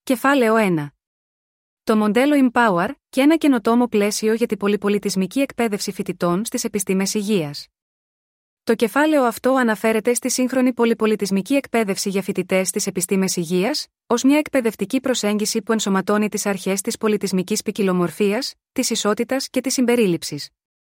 Κεφάλαιο 1. Το μοντέλο Empower και ένα καινοτόμο πλαίσιο για την πολυπολιτισμική εκπαίδευση φοιτητών στις επιστήμες υγείας. Το κεφάλαιο αυτό αναφέρεται στη σύγχρονη πολυπολιτισμική εκπαίδευση για φοιτητές στις επιστήμες υγείας, ως μια εκπαιδευτική προσέγγιση που ενσωματώνει τις αρχές της πολιτισμικής ποικιλομορφίας, της ισότητας και της συμπερίληψης.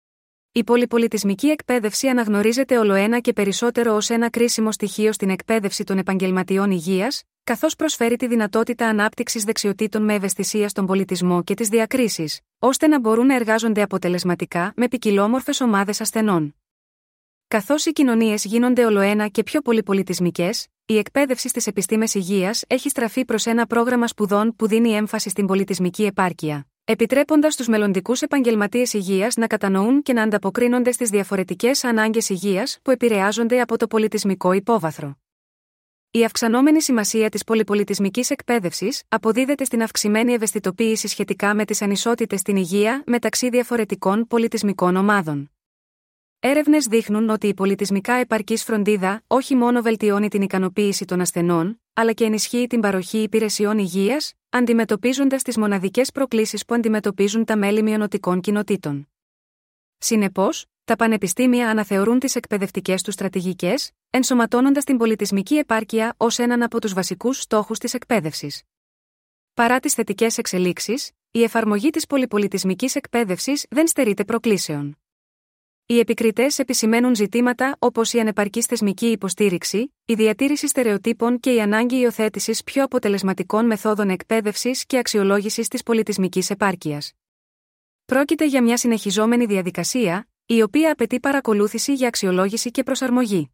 Η πολυπολιτισμική εκπαίδευση αναγνωρίζεται ολοένα και περισσότερο ως ένα κρίσιμο στοιχείο στην εκπαίδευση των επαγγελματιών υγείας, καθώς προσφέρει τη δυνατότητα ανάπτυξης δεξιοτήτων με ευαισθησία στον πολιτισμό και τις διακρίσεις, ώστε να μπορούν να εργάζονται αποτελεσματικά με ποικιλόμορφες ομάδες ασθενών. Καθώς οι κοινωνίες γίνονται ολοένα και πιο πολυπολιτισμικές, η εκπαίδευση στις επιστήμες υγείας έχει στραφεί προς ένα πρόγραμμα σπουδών που δίνει έμφαση στην πολιτισμική επάρκεια, επιτρέποντας στους μελλοντικούς επαγγελματίες υγείας να κατανοούν και να ανταποκρίνονται στις διαφορετικές ανάγκες υγείας που επηρεάζονται από το πολιτισμικό υπόβαθρο. Η αυξανόμενη σημασία της πολυπολιτισμικής εκπαίδευσης αποδίδεται στην αυξημένη ευαισθητοποίηση σχετικά με τις ανισότητες στην υγεία μεταξύ διαφορετικών πολιτισμικών ομάδων. Έρευνες δείχνουν ότι η πολιτισμικά επαρκής φροντίδα όχι μόνο βελτιώνει την ικανοποίηση των ασθενών, αλλά και ενισχύει την παροχή υπηρεσιών υγείας, αντιμετωπίζοντας τις μοναδικές προκλήσεις που αντιμετωπίζουν τα μέλη μειονοτικών κοινοτήτων. Συνεπώς, τα πανεπιστήμια αναθεωρούν τις εκπαιδευτικές τους στρατηγικές, ενσωματώνοντας την πολιτισμική επάρκεια ως έναν από τους βασικούς στόχους της εκπαίδευσης. Παρά τις θετικές εξελίξεις, η εφαρμογή της πολυπολιτισμικής εκπαίδευσης δεν στερείται προκλήσεων. Οι επικριτές επισημαίνουν ζητήματα όπως η ανεπαρκής θεσμική υποστήριξη, η διατήρηση στερεοτύπων και η ανάγκη υιοθέτησης πιο αποτελεσματικών μεθόδων εκπαίδευσης και αξιολόγησης της πολιτισμικής επάρκειας. Πρόκειται για μια συνεχιζόμενη διαδικασία, η οποία απαιτεί παρακολούθηση για αξιολόγηση και προσαρμογή.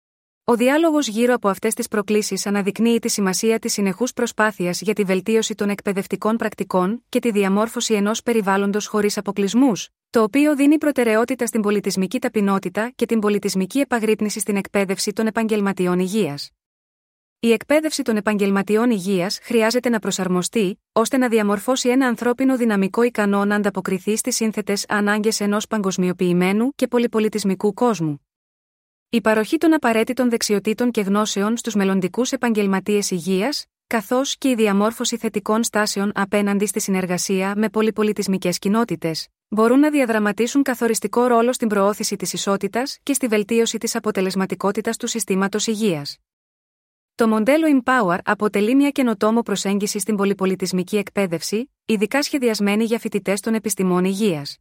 Ο διάλογος γύρω από αυτές τις προκλήσεις αναδεικνύει τη σημασία της συνεχούς προσπάθειας για τη βελτίωση των εκπαιδευτικών πρακτικών και τη διαμόρφωση ενός περιβάλλοντος χωρίς αποκλεισμούς, το οποίο δίνει προτεραιότητα στην πολιτισμική ταπεινότητα και την πολιτισμική επαγρύπνηση στην εκπαίδευση των επαγγελματιών υγείας. Η εκπαίδευση των επαγγελματιών υγείας χρειάζεται να προσαρμοστεί, ώστε να διαμορφώσει ένα ανθρώπινο δυναμικό ικανό να ανταποκριθεί στις σύνθετες ανάγκες ενός παγκοσμιοποιημένου και πολυπολιτισμικού κόσμου. Η παροχή των απαραίτητων δεξιοτήτων και γνώσεων στους μελλοντικούς επαγγελματίες υγείας, καθώς και η διαμόρφωση θετικών στάσεων απέναντι στη συνεργασία με πολυπολιτισμικές κοινότητες, μπορούν να διαδραματίσουν καθοριστικό ρόλο στην προώθηση της ισότητας και στη βελτίωση της αποτελεσματικότητας του συστήματος υγείας. Το μοντέλο Empower αποτελεί μια καινοτόμο προσέγγιση στην πολυπολιτισμική εκπαίδευση, ειδικά σχεδιασμένη για φοιτητές των επιστημών υγείας.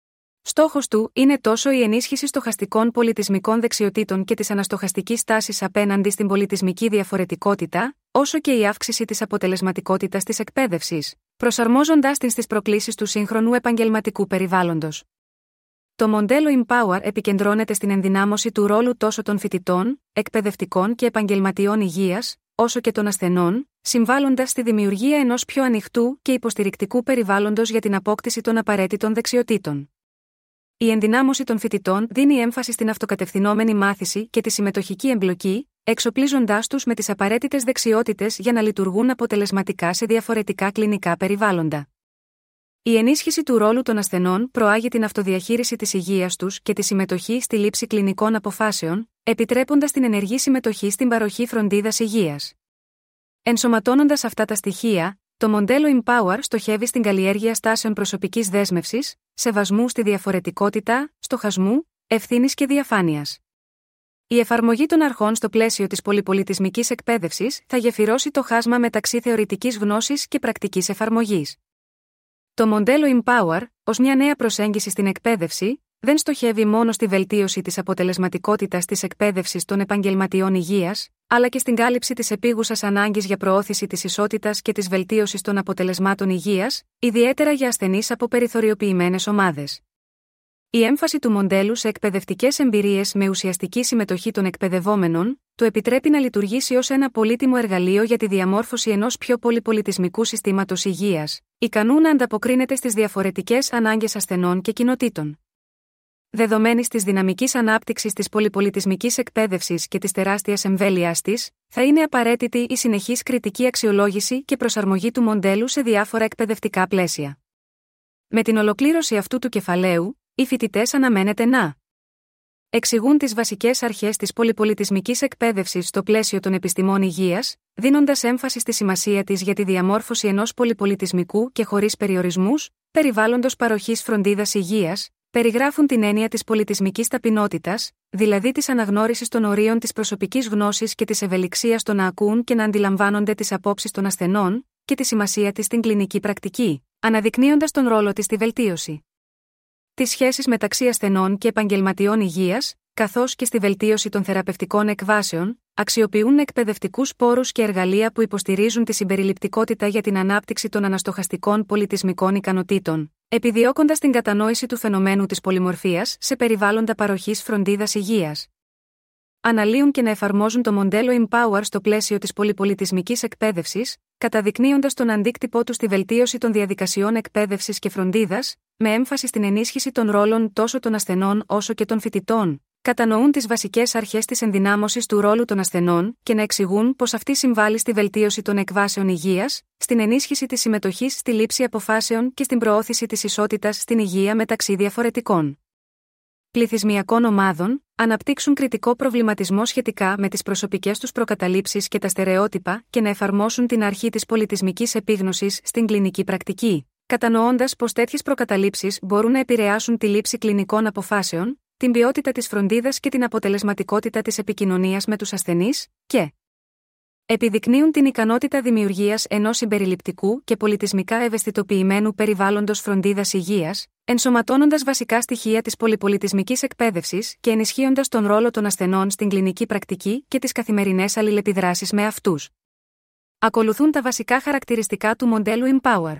Στόχος του είναι τόσο η ενίσχυση στοχαστικών πολιτισμικών δεξιοτήτων και της αναστοχαστικής τάσης απέναντι στην πολιτισμική διαφορετικότητα, όσο και η αύξηση της αποτελεσματικότητας της εκπαίδευσης, προσαρμόζοντάς την στις προκλήσεις του σύγχρονου επαγγελματικού περιβάλλοντος. Το μοντέλο Empower επικεντρώνεται στην ενδυνάμωση του ρόλου τόσο των φοιτητών, εκπαιδευτικών και επαγγελματιών υγείας, όσο και των ασθενών, συμβάλλοντας στη δημιουργία ενός πιο ανοιχτού και υποστηρικτικού περιβάλλοντος για την απόκτηση των απαραίτητων δεξιοτήτων. Η ενδυνάμωση των φοιτητών δίνει έμφαση στην αυτοκατευθυνόμενη μάθηση και τη συμμετοχική εμπλοκή, εξοπλίζοντάς τους με τις απαραίτητες δεξιότητες για να λειτουργούν αποτελεσματικά σε διαφορετικά κλινικά περιβάλλοντα. Η ενίσχυση του ρόλου των ασθενών προάγει την αυτοδιαχείριση της υγείας τους και τη συμμετοχή στη λήψη κλινικών αποφάσεων, επιτρέποντας την ενεργή συμμετοχή στην παροχή φροντίδας υγείας. Ενσωματώνοντας αυτά τα στοιχεία, το μοντέλο Empower στοχεύει στην καλλιέργεια στάσεων προσωπικής δέσμευσης, σεβασμού στη διαφορετικότητα, στοχασμού, ευθύνης και διαφάνειας. Η εφαρμογή των αρχών στο πλαίσιο της πολυπολιτισμικής εκπαίδευσης θα γεφυρώσει το χάσμα μεταξύ θεωρητικής γνώσης και πρακτικής εφαρμογής. Το μοντέλο Empower, ως μια νέα προσέγγιση στην εκπαίδευση, δεν στοχεύει μόνο στη βελτίωση της αποτελεσματικότητας της εκπαίδευσης των επαγγελματιών υγείας, αλλά και στην κάλυψη της επίγουσας ανάγκης για προώθηση της ισότητας και της βελτίωσης των αποτελεσμάτων υγείας, ιδιαίτερα για ασθενείς από περιθωριοποιημένες ομάδες. Η έμφαση του μοντέλου σε εκπαιδευτικές εμπειρίες με ουσιαστική συμμετοχή των εκπαιδευόμενων, του επιτρέπει να λειτουργήσει ως ένα πολύτιμο εργαλείο για τη διαμόρφωση ενός πιο πολυπολιτισμικού συστήματος υγείας, ικανού να ανταποκρίνεται στις διαφορετικές ανάγκες ασθενών και κοινοτήτων. Δεδομένης της δυναμικής ανάπτυξης της πολυπολιτισμικής εκπαίδευσης και της τεράστιας εμβέλειάς της, θα είναι απαραίτητη η συνεχής κριτική αξιολόγηση και προσαρμογή του μοντέλου σε διάφορα εκπαιδευτικά πλαίσια. Με την ολοκλήρωση αυτού του κεφαλαίου, οι φοιτητές αναμένεται να Εξηγούν τις βασικές αρχές της πολυπολιτισμικής εκπαίδευσης στο πλαίσιο των επιστημών υγείας, δίνοντας έμφαση στη σημασία της για τη διαμόρφωση ενός πολυπολιτισμικού και χωρίς περιορισμούς περιβάλλοντος παροχής φροντίδας υγείας, περιγράφουν την έννοια της πολιτισμικής ταπεινότητας, δηλαδή της αναγνώρισης των ορίων της προσωπικής γνώσης και της ευελιξίας στο να ακούν και να αντιλαμβάνονται τις απόψεις των ασθενών, και τη σημασία της στην κλινική πρακτική, αναδεικνύοντας τον ρόλο της στη βελτίωση τις σχέσεις μεταξύ ασθενών και επαγγελματιών υγείας, καθώς και στη βελτίωση των θεραπευτικών εκβάσεων, αξιοποιούν εκπαιδευτικούς πόρους και εργαλεία που υποστηρίζουν τη συμπεριληπτικότητα για την ανάπτυξη των αναστοχαστικών πολιτισμικών ικανοτήτων, επιδιώκοντας την κατανόηση του φαινομένου της πολυμορφίας σε περιβάλλοντα παροχής φροντίδας υγείας. Αναλύουν και να εφαρμόζουν το μοντέλο Empower στο πλαίσιο της πολυπολιτισμικής εκπαίδευσης, καταδεικνύοντας τον αντίκτυπό του στη βελτίωση των διαδικασιών εκπαίδευσης και φροντίδας, με έμφαση στην ενίσχυση των ρόλων τόσο των ασθενών όσο και των φοιτητών. Κατανοούν τις βασικές αρχές της ενδυνάμωσης του ρόλου των ασθενών και να εξηγούν πως αυτή συμβάλλει στη βελτίωση των εκβάσεων υγείας, στην ενίσχυση της συμμετοχής στη λήψη αποφάσεων και στην προώθηση της ισότητας στην υγεία μεταξύ διαφορετικών πληθυσμιακών ομάδων, αναπτύξουν κριτικό προβληματισμό σχετικά με τις προσωπικές τους προκαταλήψεις και τα στερεότυπα και να εφαρμόσουν την αρχή της πολιτισμικής επίγνωσης στην κλινική πρακτική, κατανοώντας πως τέτοιες προκαταλήψεις μπορούν να επηρεάσουν τη λήψη κλινικών αποφάσεων, την ποιότητα της φροντίδας και την αποτελεσματικότητα της επικοινωνίας με τους ασθενείς, και επιδεικνύουν την ικανότητα δημιουργίας ενός συμπεριληπτικού και πολιτισμικά ευαισθητοποιημένου περιβάλλοντος φροντίδας υγείας, ενσωματώνοντας βασικά στοιχεία της πολυπολιτισμικής εκπαίδευσης και ενισχύοντας τον ρόλο των ασθενών στην κλινική πρακτική και τις καθημερινές αλληλεπιδράσεις με αυτούς. Ακολουθούν τα βασικά χαρακτηριστικά του μοντέλου Empower.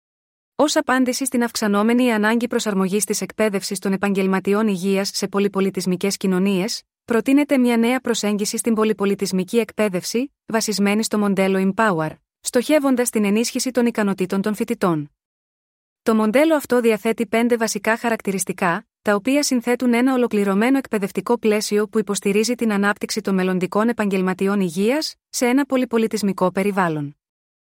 Ως απάντηση στην αυξανόμενη ανάγκη προσαρμογής της εκπαίδευσης των επαγγελματιών υγείας σε πολυπολιτισμικές κοινωνίες, προτείνεται μια νέα προσέγγιση στην πολυπολιτισμική εκπαίδευση, βασισμένη στο μοντέλο Empower, στοχεύοντας την ενίσχυση των ικανοτήτων των φοιτητών. Το μοντέλο αυτό διαθέτει 5 βασικά χαρακτηριστικά, τα οποία συνθέτουν ένα ολοκληρωμένο εκπαιδευτικό πλαίσιο που υποστηρίζει την ανάπτυξη των μελλοντικών επαγγελματιών υγείας σε ένα πολυπολιτισμικό περιβάλλον.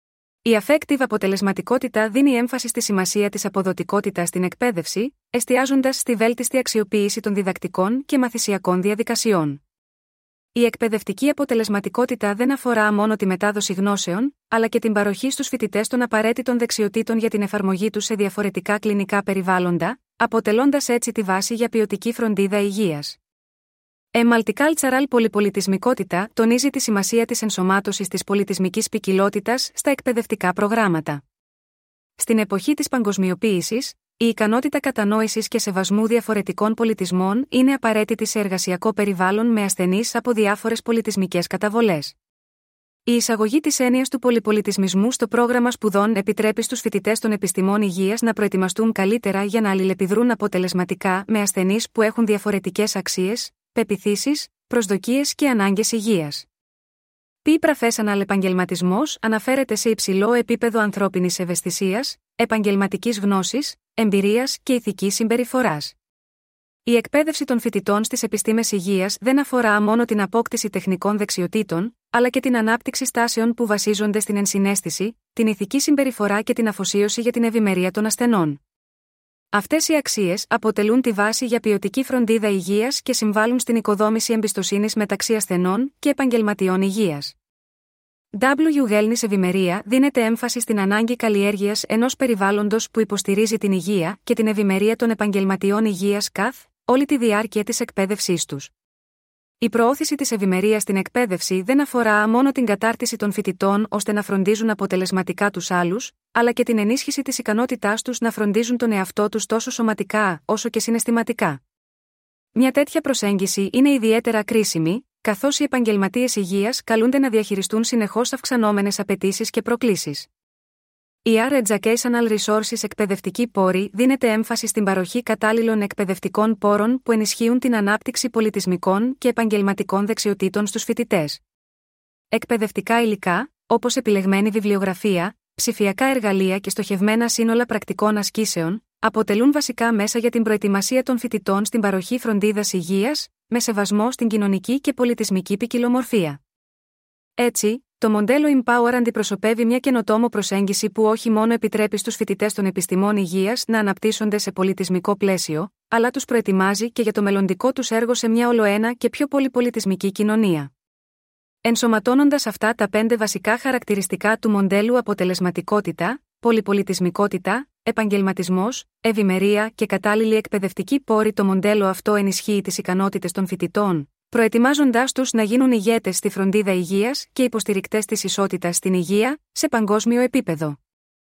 Η affective αποτελεσματικότητα δίνει έμφαση στη σημασία της αποδοτικότητας στην εκπαίδευση, εστιάζοντας στη βέλτιστη αξιοποίηση των διδακτικών και μαθησιακών διαδικασιών. Η εκπαιδευτική αποτελεσματικότητα δεν αφορά μόνο τη μετάδοση γνώσεων, αλλά και την παροχή στους φοιτητές των απαραίτητων δεξιοτήτων για την εφαρμογή τους σε διαφορετικά κλινικά περιβάλλοντα, αποτελώντας έτσι τη βάση για ποιοτική φροντίδα υγείας. Multicultural πολυπολιτισμικότητα τονίζει τη σημασία της ενσωμάτωσης της πολιτισμικής ποικιλότητας στα εκπαιδευτικά προγράμματα. Στην εποχή της παγκοσμιοποίησης, η ικανότητα κατανόησης και σεβασμού διαφορετικών πολιτισμών είναι απαραίτητη σε εργασιακό περιβάλλον με ασθενείς από διάφορες πολιτισμικές καταβολές. Η εισαγωγή της έννοιας του πολυπολιτισμισμού στο πρόγραμμα σπουδών επιτρέπει στους φοιτητές των επιστημών υγείας να προετοιμαστούν καλύτερα για να αλληλεπιδρούν αποτελεσματικά με ασθενείς που έχουν διαφορετικές αξίες, πεποιθήσεις, προσδοκίες και ανάγκες υγείας. Professional επαγγελματισμός αναφέρεται σε υψηλό επίπεδο ανθρώπινης ευαισθησίας, επαγγελματικής γνώσης, εμπειρίας και ηθικής συμπεριφοράς. Η εκπαίδευση των φοιτητών στις επιστήμες υγείας δεν αφορά μόνο την απόκτηση τεχνικών δεξιοτήτων, αλλά και την ανάπτυξη στάσεων που βασίζονται στην ενσυναίσθηση, την ηθική συμπεριφορά και την αφοσίωση για την ευημερία των ασθενών. Αυτές οι αξίες αποτελούν τη βάση για ποιοτική φροντίδα υγείας και συμβάλλουν στην οικοδόμηση εμπιστοσύνης μεταξύ ασθενών και επαγγελματιών υγείας. Wellness ευημερία δίνεται έμφαση στην ανάγκη καλλιέργειας ενός περιβάλλοντος που υποστηρίζει την υγεία και την ευημερία των επαγγελματιών υγείας καθ' όλη τη διάρκεια της εκπαίδευσής τους. Η προώθηση της ευημερίας στην εκπαίδευση δεν αφορά μόνο την κατάρτιση των φοιτητών ώστε να φροντίζουν αποτελεσματικά τους άλλους, αλλά και την ενίσχυση της ικανότητάς τους να φροντίζουν τον εαυτό τους τόσο σωματικά όσο και συναισθηματικά. Μια τέτοια προσέγγιση είναι ιδιαίτερα κρίσιμη, καθώς οι επαγγελματίες υγείας καλούνται να διαχειριστούν συνεχώς αυξανόμενες απαιτήσεις και προκλήσεις. Η Educational Resources εκπαιδευτική πόρη δίνεται έμφαση στην παροχή κατάλληλων εκπαιδευτικών πόρων που ενισχύουν την ανάπτυξη πολιτισμικών και επαγγελματικών δεξιοτήτων στους φοιτητές. Εκπαιδευτικά υλικά, όπως επιλεγμένη βιβλιογραφία, ψηφιακά εργαλεία και στοχευμένα σύνολα πρακτικών ασκήσεων, αποτελούν βασικά μέσα για την προετοιμασία των φοιτητών στην παροχή φροντίδας υγείας, με σεβασμό στην κοινωνική και πολιτισμική ποικιλομορφία. Έτσι, Το μοντέλο Empower αντιπροσωπεύει μια καινοτόμο προσέγγιση που όχι μόνο επιτρέπει στους φοιτητές των επιστημών υγείας να αναπτύσσονται σε πολιτισμικό πλαίσιο, αλλά τους προετοιμάζει και για το μελλοντικό τους έργο σε μια ολοένα και πιο πολυπολιτισμική κοινωνία. Ενσωματώνοντας αυτά τα 5 βασικά χαρακτηριστικά του μοντέλου: αποτελεσματικότητα, πολυπολιτισμικότητα, επαγγελματισμός, ευημερία και κατάλληλη εκπαιδευτική πόρη, το μοντέλο αυτό ενισχύει τις ικανότητες των φοιτητών, προετοιμάζοντάς τους να γίνουν ηγέτες στη φροντίδα υγείας και υποστηρικτές της ισότητας στην υγεία, σε παγκόσμιο επίπεδο.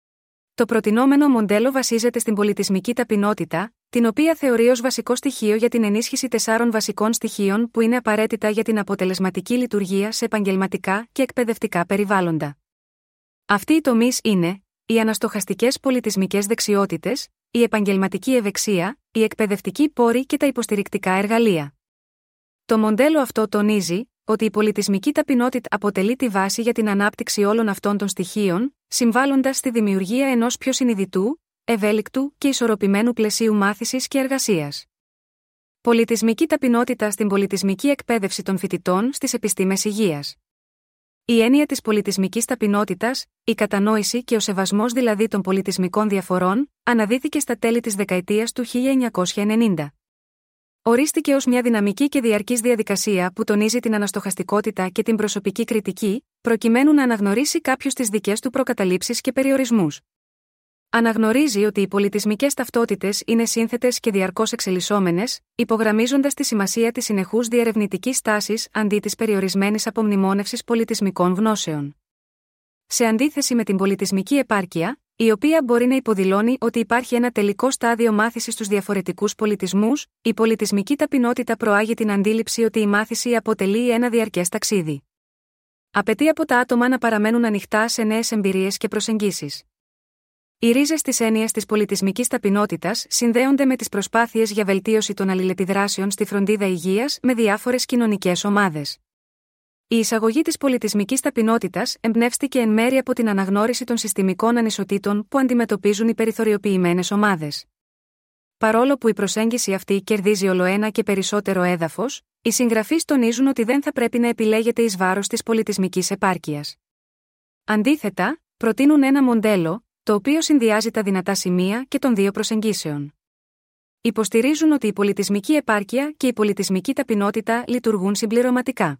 Το προτινόμενο μοντέλο βασίζεται στην πολιτισμική ταπεινότητα, την οποία θεωρεί ως βασικό στοιχείο για την ενίσχυση 4 βασικών στοιχείων που είναι απαραίτητα για την αποτελεσματική λειτουργία σε επαγγελματικά και εκπαιδευτικά περιβάλλοντα. Αυτοί οι τομείς είναι οι αναστοχαστικές πολιτισμικές δεξιότητες, η επαγγελματική ευεξία, η εκπαιδευτική πόρη και τα υποστηρικτικά εργαλεία. Το μοντέλο αυτό τονίζει ότι η πολιτισμική ταπεινότητα αποτελεί τη βάση για την ανάπτυξη όλων αυτών των στοιχείων, συμβάλλοντας στη δημιουργία ενός πιο συνειδητού, ευέλικτου και ισορροπημένου πλαισίου μάθησης και εργασίας. Πολιτισμική ταπεινότητα στην πολιτισμική εκπαίδευση των φοιτητών στις επιστήμες υγείας. Η έννοια της πολιτισμικής ταπεινότητας, η κατανόηση και ο σεβασμός δηλαδή των πολιτισμικών διαφορών, αναδύθηκε στα τέλη της δεκαετίας του 1990. Ορίστηκε ως μια δυναμική και διαρκής διαδικασία που τονίζει την αναστοχαστικότητα και την προσωπική κριτική, προκειμένου να αναγνωρίσει κάποιος τις δικές του προκαταλήψεις και περιορισμούς. Αναγνωρίζει ότι οι πολιτισμικές ταυτότητες είναι σύνθετες και διαρκώς εξελισσόμενες, υπογραμμίζοντας τη σημασία της συνεχούς διερευνητικής τάσης αντί της περιορισμένης απομνημόνευσης πολιτισμικών γνώσεων. Σε αντίθεση με την πολιτισμική επάρκεια, η οποία μπορεί να υποδηλώνει ότι υπάρχει ένα τελικό στάδιο μάθησης στους διαφορετικούς πολιτισμούς, η πολιτισμική ταπεινότητα προάγει την αντίληψη ότι η μάθηση αποτελεί ένα διαρκές ταξίδι. Απαιτεί από τα άτομα να παραμένουν ανοιχτά σε νέες εμπειρίες και προσεγγίσεις. Οι ρίζες της έννοιας της πολιτισμικής ταπεινότητας συνδέονται με τις προσπάθειες για βελτίωση των αλληλεπιδράσεων στη φροντίδα υγείας με διάφορες κοινωνικές ομάδες. Η εισαγωγή της πολιτισμικής ταπεινότητας εμπνεύστηκε εν μέρει από την αναγνώριση των συστημικών ανισοτήτων που αντιμετωπίζουν οι περιθωριοποιημένες ομάδες. Παρόλο που η προσέγγιση αυτή κερδίζει ολοένα και περισσότερο έδαφος, οι συγγραφείς τονίζουν ότι δεν θα πρέπει να επιλέγεται εις βάρος της πολιτισμικής επάρκειας. Αντίθετα, προτείνουν ένα μοντέλο, το οποίο συνδυάζει τα δυνατά σημεία και των δύο προσεγγίσεων. Υποστηρίζουν ότι η πολιτισμική επάρκεια και η πολιτισμική ταπεινότητα λειτουργούν συμπληρωματικά.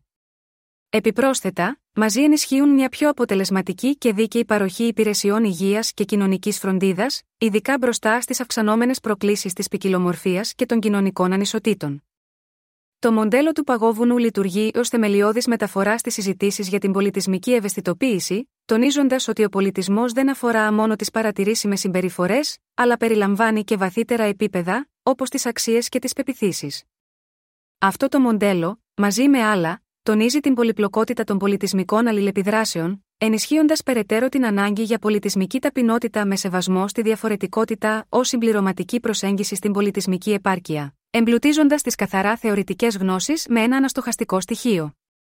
Επιπρόσθετα, μαζί ενισχύουν μια πιο αποτελεσματική και δίκαιη παροχή υπηρεσιών υγείας και κοινωνικής φροντίδας, ειδικά μπροστά στις αυξανόμενες προκλήσεις της ποικιλομορφίας και των κοινωνικών ανισοτήτων. Το μοντέλο του παγόβουνου λειτουργεί ως θεμελιώδης μεταφορά στις συζητήσεις για την πολιτισμική ευαισθητοποίηση, τονίζοντας ότι ο πολιτισμός δεν αφορά μόνο τις παρατηρήσιμες συμπεριφορές, αλλά περιλαμβάνει και βαθύτερα επίπεδα, όπως τις αξίες και τις πεποιθήσεις. Αυτό το μοντέλο, μαζί με άλλα, τονίζει την πολυπλοκότητα των πολιτισμικών αλληλεπιδράσεων, ενισχύοντας περαιτέρω την ανάγκη για πολιτισμική ταπεινότητα με σεβασμό στη διαφορετικότητα ως συμπληρωματική προσέγγιση στην πολιτισμική επάρκεια, εμπλουτίζοντας τις καθαρά θεωρητικές γνώσεις με ένα αναστοχαστικό στοιχείο.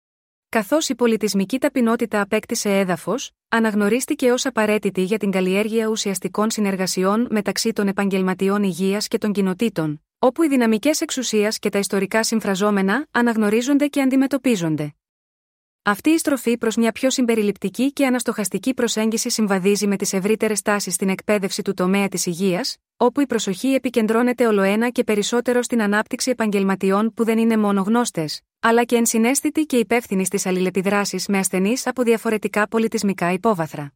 Καθώς η πολιτισμική ταπεινότητα απέκτησε έδαφος, αναγνωρίστηκε ως απαραίτητη για την καλλιέργεια ουσιαστικών συνεργασιών μεταξύ των επαγγελματιών υγείας και των κοινοτήτων, όπου οι δυναμικές εξουσίας και τα ιστορικά συμφραζόμενα αναγνωρίζονται και αντιμετωπίζονται. Αυτή η στροφή προς μια πιο συμπεριληπτική και αναστοχαστική προσέγγιση συμβαδίζει με τις ευρύτερες τάσεις στην εκπαίδευση του τομέα της υγείας, όπου η προσοχή επικεντρώνεται ολοένα και περισσότερο στην ανάπτυξη επαγγελματιών που δεν είναι μόνο γνώστες, αλλά και ενσυναίσθητοι και υπεύθυνοι στις αλληλεπιδράσεις με ασθενείς από διαφορετικά πολιτισμικά υπόβαθρα.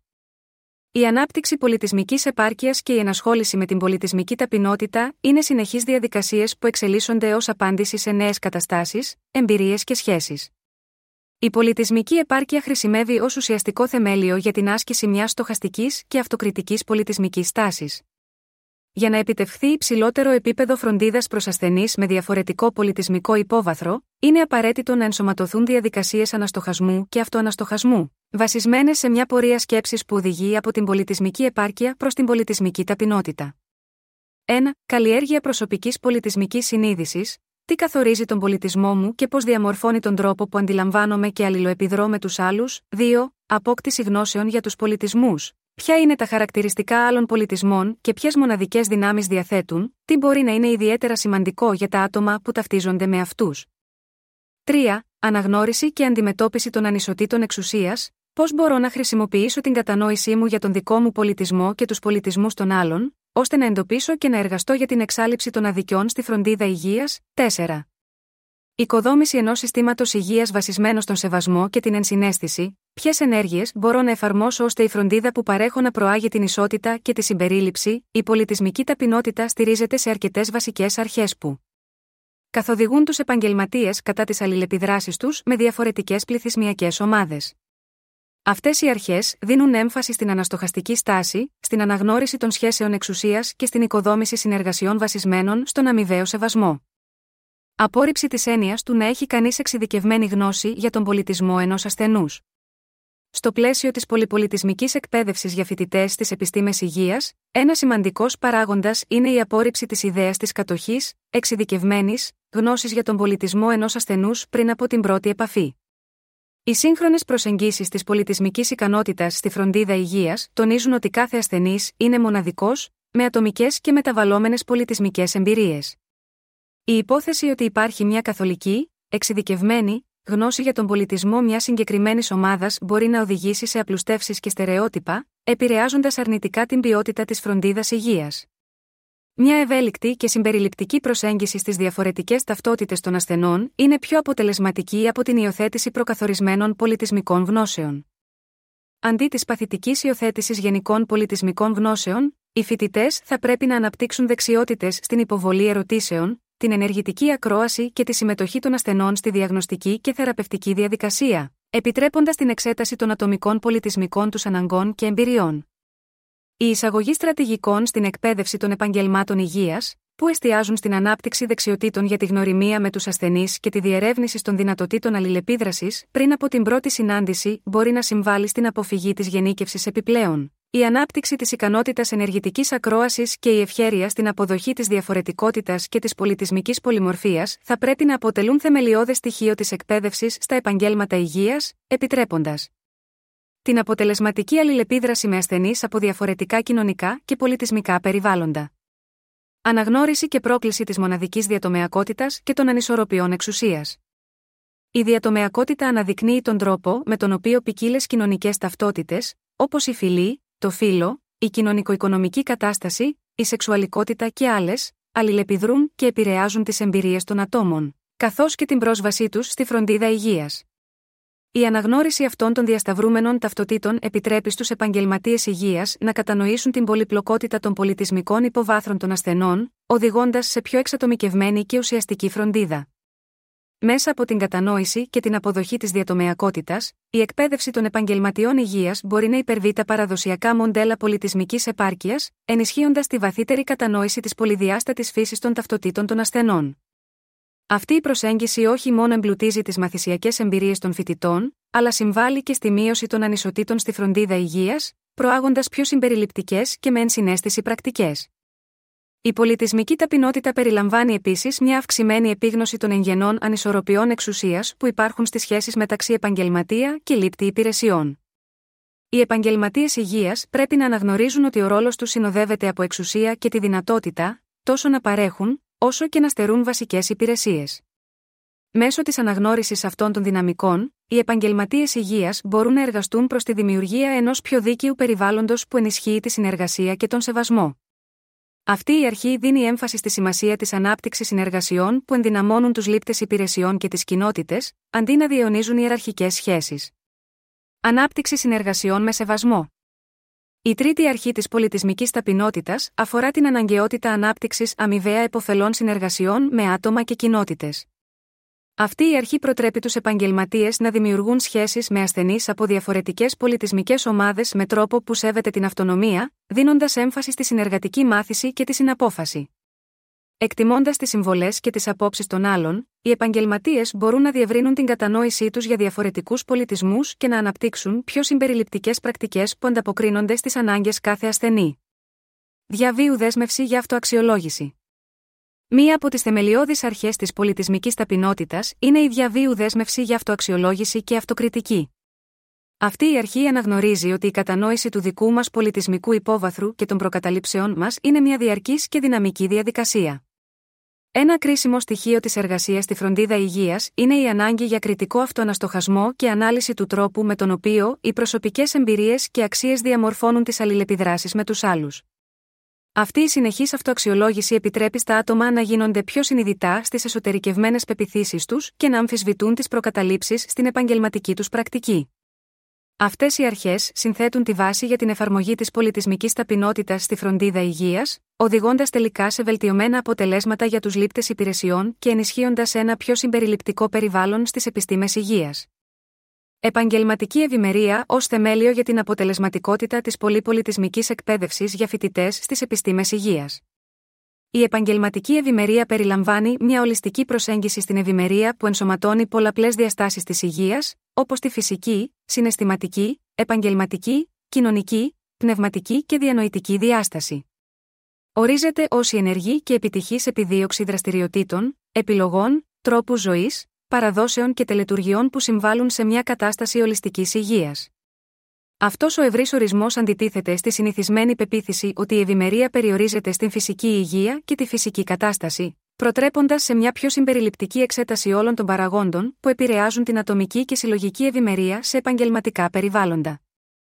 Η ανάπτυξη πολιτισμικής επάρκειας και η ενασχόληση με την πολιτισμική ταπεινότητα είναι συνεχείς διαδικασίες που εξελίσσονται ως απάντηση σε νέες καταστάσεις, εμπειρίες και σχέσεις. Η πολιτισμική επάρκεια χρησιμεύει ως ουσιαστικό θεμέλιο για την άσκηση μιας στοχαστικής και αυτοκριτικής πολιτισμικής τάσης. Για να επιτευχθεί υψηλότερο επίπεδο φροντίδας προς ασθενείς με διαφορετικό πολιτισμικό υπόβαθρο, είναι απαραίτητο να ενσωματωθούν διαδικασίες αναστοχασμού και αυτοαναστοχασμού, βασισμένες σε μια πορεία σκέψης που οδηγεί από την πολιτισμική επάρκεια προς την πολιτισμική ταπεινότητα. 1. Καλλιέργεια προσωπικής πολιτισμικής συνείδησης. Τι καθορίζει τον πολιτισμό μου και πώς διαμορφώνει τον τρόπο που αντιλαμβάνομαι και αλληλοεπιδρώ με τους άλλους. 2. Απόκτηση γνώσεων για τους πολιτισμούς. Ποια είναι τα χαρακτηριστικά άλλων πολιτισμών και ποιες μοναδικές δυνάμεις διαθέτουν, τι μπορεί να είναι ιδιαίτερα σημαντικό για τα άτομα που ταυτίζονται με αυτούς. 3. Αναγνώριση και αντιμετώπιση των ανισοτήτων εξουσίας. Πώς μπορώ να χρησιμοποιήσω την κατανόησή μου για τον δικό μου πολιτισμό και τους πολιτισμούς των άλλων, ώστε να εντοπίσω και να εργαστώ για την εξάλειψη των αδικιών στη φροντίδα υγείας? 4. Οικοδόμηση ενός συστήματος υγείας βασισμένο στον σεβασμό και την ενσυναίσθηση. Ποιες ενέργειες μπορώ να εφαρμόσω ώστε η φροντίδα που παρέχω να προάγει την ισότητα και τη συμπερίληψη? Η πολιτισμική ταπεινότητα στηρίζεται σε αρκετές βασικές αρχές που καθοδηγούν τους επαγγελματίες κατά τις αλληλεπιδράσεις τους με διαφορετικές πληθυσμιακές ομάδες. Αυτές οι αρχές δίνουν έμφαση στην αναστοχαστική στάση, στην αναγνώριση των σχέσεων εξουσίας και στην οικοδόμηση συνεργασιών βασισμένων στον αμοιβαίο σεβασμό. Απόρριψη της έννοιας του να έχει κανείς εξειδικευμένη γνώση για τον πολιτισμό ενός ασθενούς. Στο πλαίσιο της πολυπολιτισμικής εκπαίδευσης για φοιτητές στις επιστήμες υγείας, ένας σημαντικός παράγοντας είναι η απόρριψη της ιδέας της κατοχής, εξειδικευμένης γνώσης για τον πολιτισμό ενός ασθενούς πριν από την πρώτη επαφή. Οι σύγχρονες προσεγγίσεις της πολιτισμικής ικανότητας στη φροντίδα υγείας τονίζουν ότι κάθε ασθενής είναι μοναδικός, με ατομικές και μεταβαλλόμενες πολιτισμικές εμπειρίες. Η υπόθεση ότι υπάρχει μια καθολική, εξειδικευμένη γνώση για τον πολιτισμό μιας συγκεκριμένης ομάδας μπορεί να οδηγήσει σε απλουστεύσεις και στερεότυπα, επηρεάζοντας αρνητικά την ποιότητα της φροντίδας υγείας. Μια ευέλικτη και συμπεριληπτική προσέγγιση στις διαφορετικές ταυτότητες των ασθενών είναι πιο αποτελεσματική από την υιοθέτηση προκαθορισμένων πολιτισμικών γνώσεων. Αντί της παθητικής υιοθέτησης γενικών πολιτισμικών γνώσεων, οι φοιτητές θα πρέπει να αναπτύξουν δεξιότητες στην υποβολή ερωτήσεων, την ενεργητική ακρόαση και τη συμμετοχή των ασθενών στη διαγνωστική και θεραπευτική διαδικασία, επιτρέποντας την εξέταση των ατομικών πολιτισμικών τους αναγκών και εμπειριών. Η εισαγωγή στρατηγικών στην εκπαίδευση των επαγγελμάτων υγείας, που εστιάζουν στην ανάπτυξη δεξιοτήτων για τη γνωριμία με τους ασθενείς και τη διερεύνηση των δυνατοτήτων αλληλεπίδρασης πριν από την πρώτη συνάντηση, μπορεί να συμβάλλει στην αποφυγή της γενίκευσης επιπλέον. Η ανάπτυξη της ικανότητας ενεργητικής ακρόασης και η ευχέρεια στην αποδοχή της διαφορετικότητας και της πολιτισμικής πολυμορφίας θα πρέπει να αποτελούν θεμελιώδες στοιχείο της εκπαίδευσης στα επαγγέλματα υγείας, επιτρέποντας την αποτελεσματική αλληλεπίδραση με ασθενείς από διαφορετικά κοινωνικά και πολιτισμικά περιβάλλοντα. Αναγνώριση και πρόκληση της μοναδικής διατομεακότητας και των ανισορροπιών εξουσίας. Η διατομεακότητα αναδεικνύει τον τρόπο με τον οποίο ποικίλες κοινωνικές ταυτότητες, όπως η φυλή, το φύλο, η κοινωνικο-οικονομική κατάσταση, η σεξουαλικότητα και άλλες, αλληλεπιδρούν και επηρεάζουν τις εμπειρίες των ατόμων, καθώς και την πρόσβασή τους στη φροντίδα υγείας. Η αναγνώριση αυτών των διασταυρούμενων ταυτοτήτων επιτρέπει στους επαγγελματίες υγείας να κατανοήσουν την πολυπλοκότητα των πολιτισμικών υποβάθρων των ασθενών, οδηγώντας σε πιο εξατομικευμένη και ουσιαστική φροντίδα. Μέσα από την κατανόηση και την αποδοχή της διατομεακότητας, η εκπαίδευση των επαγγελματιών υγείας μπορεί να υπερβεί τα παραδοσιακά μοντέλα πολιτισμικής επάρκειας, ενισχύοντας τη βαθύτερη κατανόηση της πολυδιάστατης φύσης των ταυτοτήτων των ασθενών. Αυτή η προσέγγιση όχι μόνο εμπλουτίζει τις μαθησιακές εμπειρίες των φοιτητών, αλλά συμβάλλει και στη μείωση των ανισοτήτων στη φροντίδα υγείας, προάγοντας πιο συμπεριληπτικές και με ενσυναίσθηση πρακτικές. Η πολιτισμική ταπεινότητα περιλαμβάνει επίσης μια αυξημένη επίγνωση των εγγενών ανισορροπιών εξουσίας που υπάρχουν στις σχέσεις μεταξύ επαγγελματία και λήπτη υπηρεσιών. Οι επαγγελματίες υγείας πρέπει να αναγνωρίζουν ότι ο ρόλος τους συνοδεύεται από εξουσία και τη δυνατότητα, τόσο να παρέχουν, όσο και να στερούν βασικές υπηρεσίες. Μέσω της αναγνώρισης αυτών των δυναμικών, οι επαγγελματίες υγείας μπορούν να εργαστούν προς τη δημιουργία ενός πιο δίκαιου περιβάλλοντος που ενισχύει τη συνεργασία και τον σεβασμό. Αυτή η αρχή δίνει έμφαση στη σημασία της ανάπτυξης συνεργασιών που ενδυναμώνουν τους λήπτες υπηρεσιών και τις κοινότητες, αντί να διαιωνίζουν ιεραρχικές σχέσεις. Ανάπτυξη συνεργασιών με σεβασμό. Η τρίτη αρχή της πολιτισμικής ταπεινότητας αφορά την αναγκαιότητα ανάπτυξης αμοιβαία επωφελών συνεργασιών με άτομα και κοινότητες. Αυτή η αρχή προτρέπει τους επαγγελματίες να δημιουργούν σχέσεις με ασθενείς από διαφορετικές πολιτισμικές ομάδες με τρόπο που σέβεται την αυτονομία, δίνοντας έμφαση στη συνεργατική μάθηση και τη συναπόφαση. Εκτιμώντας τις συμβολές και τις απόψεις των άλλων, οι επαγγελματίες μπορούν να διευρύνουν την κατανόησή τους για διαφορετικούς πολιτισμούς και να αναπτύξουν πιο συμπεριληπτικές πρακτικές που ανταποκρίνονται στις ανάγκες κάθε ασθενή. Διαβίου δέσμευση για αυτοαξιολόγηση. Μία από τις θεμελιώδεις αρχές της πολιτισμικής ταπεινότητας είναι η διαβίου δέσμευση για αυτοαξιολόγηση και αυτοκριτική. Αυτή η αρχή αναγνωρίζει ότι η κατανόηση του δικού μας πολιτισμικού υπόβαθρου και των προκαταλήψεών μας είναι μια διαρκής και δυναμική διαδικασία. Ένα κρίσιμο στοιχείο της εργασίας στη φροντίδα υγείας είναι η ανάγκη για κριτικό αυτοαναστοχασμό και ανάλυση του τρόπου με τον οποίο οι προσωπικές εμπειρίες και αξίες διαμορφώνουν τις αλληλεπιδράσεις με τους άλλους. Αυτή η συνεχής αυτοαξιολόγηση επιτρέπει στα άτομα να γίνονται πιο συνειδητά στις εσωτερικευμένες πεποιθήσεις τους και να αμφισβητούν τις προκαταλήψεις στην επαγγελματική τους πρακτική. Αυτές οι αρχές συνθέτουν τη βάση για την εφαρμογή της πολιτισμικής ταπεινότητας στη φροντίδα υγείας, οδηγώντας τελικά σε βελτιωμένα αποτελέσματα για τους λήπτες υπηρεσιών και ενισχύοντας ένα πιο συμπεριληπτικό περιβάλλον στις επιστήμες υγείας. Επαγγελματική ευημερία ως θεμέλιο για την αποτελεσματικότητα της πολυπολιτισμικής εκπαίδευσης για φοιτητές στις επιστήμες υγείας. Η επαγγελματική ευημερία περιλαμβάνει μια ολιστική προσέγγιση στην ευημερία που ενσωματώνει πολλαπλές διαστάσεις της υγείας, όπως τη φυσική, συναισθηματική, επαγγελματική, κοινωνική, πνευματική και διανοητική διάσταση. Ορίζεται ως η ενεργή και επιτυχής επιδίωξη δραστηριοτήτων, επιλογών, τρόπου ζωής, παραδόσεων και τελετουργιών που συμβάλλουν σε μια κατάσταση ολιστικής υγείας. Αυτός ο ευρύς ορισμός αντιτίθεται στη συνηθισμένη πεποίθηση ότι η ευημερία περιορίζεται στην φυσική υγεία και τη φυσική κατάσταση, προτρέποντας σε μια πιο συμπεριληπτική εξέταση όλων των παραγόντων που επηρεάζουν την ατομική και συλλογική ευημερία σε επαγγελματικά περιβάλλοντα.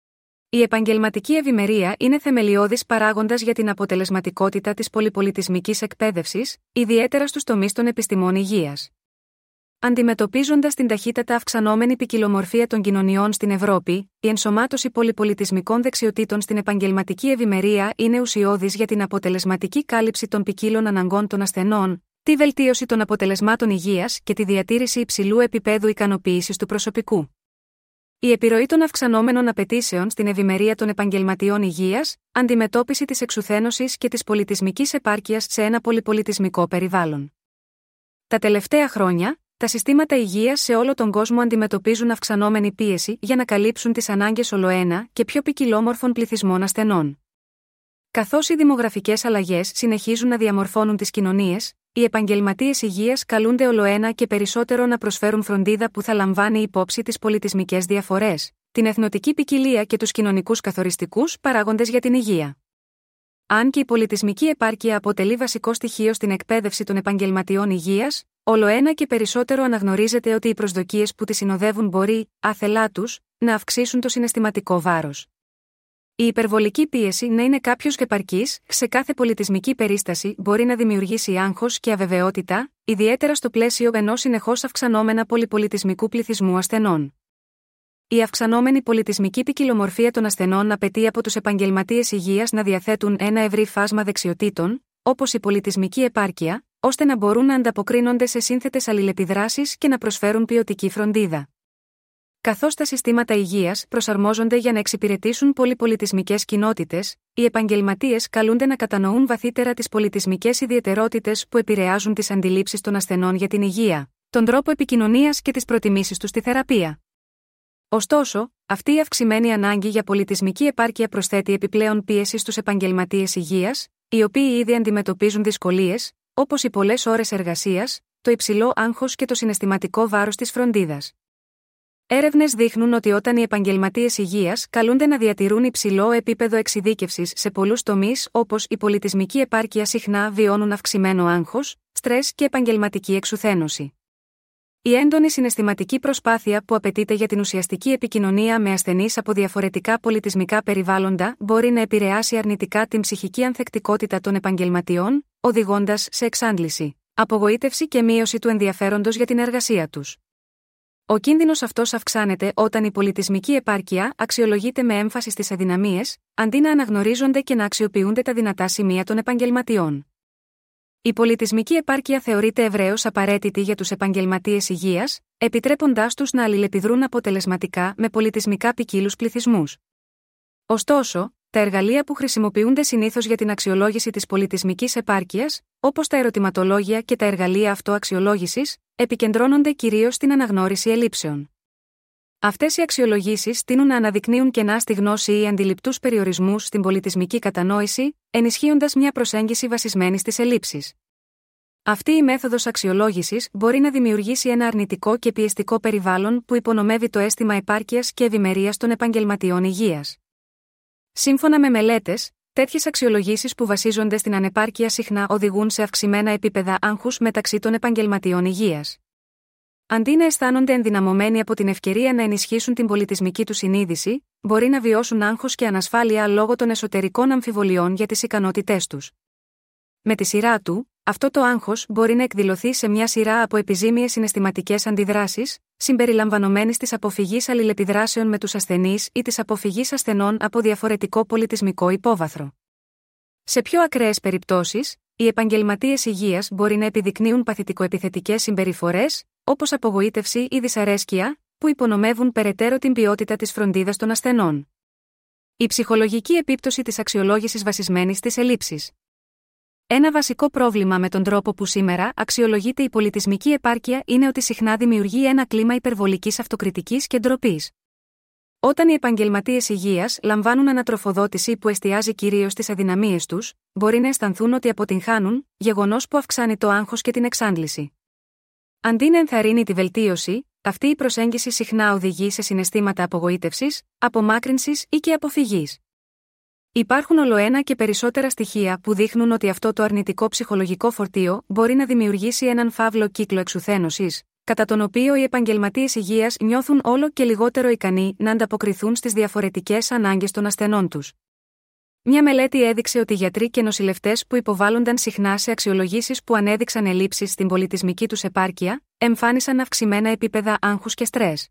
Η επαγγελματική ευημερία είναι θεμελιώδης παράγοντας για την αποτελεσματικότητα της πολυπολιτισμικής εκπαίδευσης, ιδιαίτερα στους τομείς των επιστημών υγείας. Αντιμετωπίζοντας την ταχύτατα αυξανόμενη ποικιλομορφία των κοινωνιών στην Ευρώπη, η ενσωμάτωση πολυπολιτισμικών δεξιοτήτων στην επαγγελματική ευημερία είναι ουσιώδης για την αποτελεσματική κάλυψη των ποικίλων αναγκών των ασθενών, τη βελτίωση των αποτελεσμάτων υγείας και τη διατήρηση υψηλού επίπεδου ικανοποίησης του προσωπικού. Η επιρροή των αυξανόμενων απαιτήσεων στην ευημερία των επαγγελματιών υγείας, αντιμετώπιση της εξουθένωσης και της πολιτισμικής επάρκειας σε ένα πολυπολιτισμικό περιβάλλον. Τα τελευταία χρόνια, τα συστήματα υγείας σε όλο τον κόσμο αντιμετωπίζουν αυξανόμενη πίεση για να καλύψουν τις ανάγκες ολοένα και πιο ποικιλόμορφων πληθυσμών ασθενών. Καθώς οι δημογραφικές αλλαγές συνεχίζουν να διαμορφώνουν τις κοινωνίες, οι επαγγελματίες υγείας καλούνται ολοένα και περισσότερο να προσφέρουν φροντίδα που θα λαμβάνει υπόψη τις πολιτισμικές διαφορές, την εθνοτική ποικιλία και τους κοινωνικούς καθοριστικούς παράγοντες για την υγεία. Αν και η πολιτισμική επάρκεια αποτελεί βασικό στοιχείο στην εκπαίδευση των επαγγελματιών υγείας, ολοένα και περισσότερο αναγνωρίζεται ότι οι προσδοκίες που τη συνοδεύουν μπορεί, άθελά τους, να αυξήσουν το συναισθηματικό βάρος. Η υπερβολική πίεση να είναι κάποιος επαρκής σε κάθε πολιτισμική περίσταση μπορεί να δημιουργήσει άγχος και αβεβαιότητα, ιδιαίτερα στο πλαίσιο ενός συνεχώς αυξανόμενα πολυπολιτισμικού πληθυσμού ασθενών. Η αυξανόμενη πολιτισμική ποικιλομορφία των ασθενών απαιτεί από τους επαγγελματίες υγείας να διαθέτουν ένα ευρύ φάσμα δεξιοτήτων, όπως η πολιτισμική επάρκεια, ώστε να μπορούν να ανταποκρίνονται σε σύνθετες αλληλεπιδράσεις και να προσφέρουν ποιοτική φροντίδα. Καθώς τα συστήματα υγείας προσαρμόζονται για να εξυπηρετήσουν πολυπολιτισμικές κοινότητες, οι επαγγελματίες καλούνται να κατανοούν βαθύτερα τις πολιτισμικές ιδιαιτερότητες που επηρεάζουν τις αντιλήψεις των ασθενών για την υγεία, τον τρόπο επικοινωνίας και τις προτιμήσεις τους στη θεραπεία. Ωστόσο, αυτή η αυξημένη ανάγκη για πολιτισμική επάρκεια προσθέτει επιπλέον πίεση στους επαγγελματίες υγείας, οι οποίοι ήδη αντιμετωπίζουν δυσκολίες, όπως οι πολλές ώρες εργασίας, το υψηλό άγχος και το συναισθηματικό βάρος της φροντίδας. Έρευνες δείχνουν ότι όταν οι επαγγελματίες υγείας καλούνται να διατηρούν υψηλό επίπεδο εξειδίκευσης σε πολλούς τομείς, όπως η πολιτισμική επάρκεια, συχνά βιώνουν αυξημένο άγχος, στρες και επαγγελματική εξουθένωση. Η έντονη συναισθηματική προσπάθεια που απαιτείται για την ουσιαστική επικοινωνία με ασθενείς από διαφορετικά πολιτισμικά περιβάλλοντα μπορεί να επηρεάσει αρνητικά την ψυχική ανθεκτικότητα των επαγγελματιών, οδηγώντας σε εξάντληση, απογοήτευση και μείωση του ενδιαφέροντος για την εργασία τους. Ο κίνδυνος αυτός αυξάνεται όταν η πολιτισμική επάρκεια αξιολογείται με έμφαση στις αδυναμίες, αντί να αναγνωρίζονται και να αξιοποιούνται τα δυνατά σημεία των επαγγελματιών. Η πολιτισμική επάρκεια θεωρείται ευρέως απαραίτητη για τους επαγγελματίες υγείας, επιτρέποντάς τους να αλληλεπιδρούν αποτελεσματικά με πολιτισμικά ποικίλους πληθυσμούς. Ωστόσο, τα εργαλεία που χρησιμοποιούνται συνήθως για την αξιολόγηση της πολιτισμικής επάρκειας, όπως τα ερωτηματολόγια και τα εργαλεία αυτοαξιολόγησης, επικεντρώνονται κυρίως στην αναγνώριση ελλείψεων. Αυτές οι αξιολογήσεις τείνουν να αναδεικνύουν κενά στη γνώση ή αντιληπτούς περιορισμούς στην πολιτισμική κατανόηση, ενισχύοντας μια προσέγγιση βασισμένη στις ελλείψεις. Αυτή η μέθοδος αξιολόγησης μπορεί να δημιουργήσει ένα αρνητικό και πιεστικό περιβάλλον που υπονομεύει το αίσθημα επάρκειας και ευημερίας των επαγγελματιών υγείας. Σύμφωνα με μελέτες, Τέτοιες αξιολογήσεις που βασίζονται στην ανεπάρκεια συχνά οδηγούν σε αυξημένα επίπεδα άγχους μεταξύ των επαγγελματιών υγείας. Αντί να αισθάνονται ενδυναμωμένοι από την ευκαιρία να ενισχύσουν την πολιτισμική του συνείδηση, μπορεί να βιώσουν άγχος και ανασφάλεια λόγω των εσωτερικών αμφιβολιών για τις ικανότητές τους. Με τη σειρά του, αυτό το άγχος μπορεί να εκδηλωθεί σε μια σειρά από επιζήμιες συναισθηματικές αντιδράσεις, συμπεριλαμβανομένης της αποφυγής αλληλεπιδράσεων με τους ασθενείς ή της αποφυγής ασθενών από διαφορετικό πολιτισμικό υπόβαθρο. Σε πιο ακραίες περιπτώσεις, οι επαγγελματίες υγείας μπορεί να επιδεικνύουν παθητικοεπιθετικές συμπεριφορές, όπως απογοήτευση ή δυσαρέσκεια, που υπονομεύουν περαιτέρω την ποιότητα της φροντίδας των ασθενών. Η ψυχολογική επίπτωση της αξιολόγησης βασισμένη στις ελλείψεις. Ένα βασικό πρόβλημα με τον τρόπο που σήμερα αξιολογείται η πολιτισμική επάρκεια είναι ότι συχνά δημιουργεί ένα κλίμα υπερβολικής αυτοκριτικής και ντροπής. Όταν οι επαγγελματίες υγείας λαμβάνουν ανατροφοδότηση που εστιάζει κυρίως στις αδυναμίες τους, μπορεί να αισθανθούν ότι αποτυγχάνουν, γεγονός που αυξάνει το άγχος και την εξάντληση. Αντί να ενθαρρύνει τη βελτίωση, αυτή η προσέγγιση συχνά οδηγεί σε συναισθήματα απογοήτευσης, απομάκρυνσης ή και αποφυγής. Υπάρχουν ολοένα και περισσότερα στοιχεία που δείχνουν ότι αυτό το αρνητικό ψυχολογικό φορτίο μπορεί να δημιουργήσει έναν φαύλο κύκλο εξουθένωσης, κατά τον οποίο οι επαγγελματίες υγείας νιώθουν όλο και λιγότερο ικανοί να ανταποκριθούν στις διαφορετικές ανάγκες των ασθενών τους. Μια μελέτη έδειξε ότι γιατροί και νοσηλευτές που υποβάλλονταν συχνά σε αξιολογήσεις που ανέδειξαν ελλείψεις στην πολιτισμική τους επάρκεια, εμφάνισαν αυξημένα επίπεδα άγχους και στρες.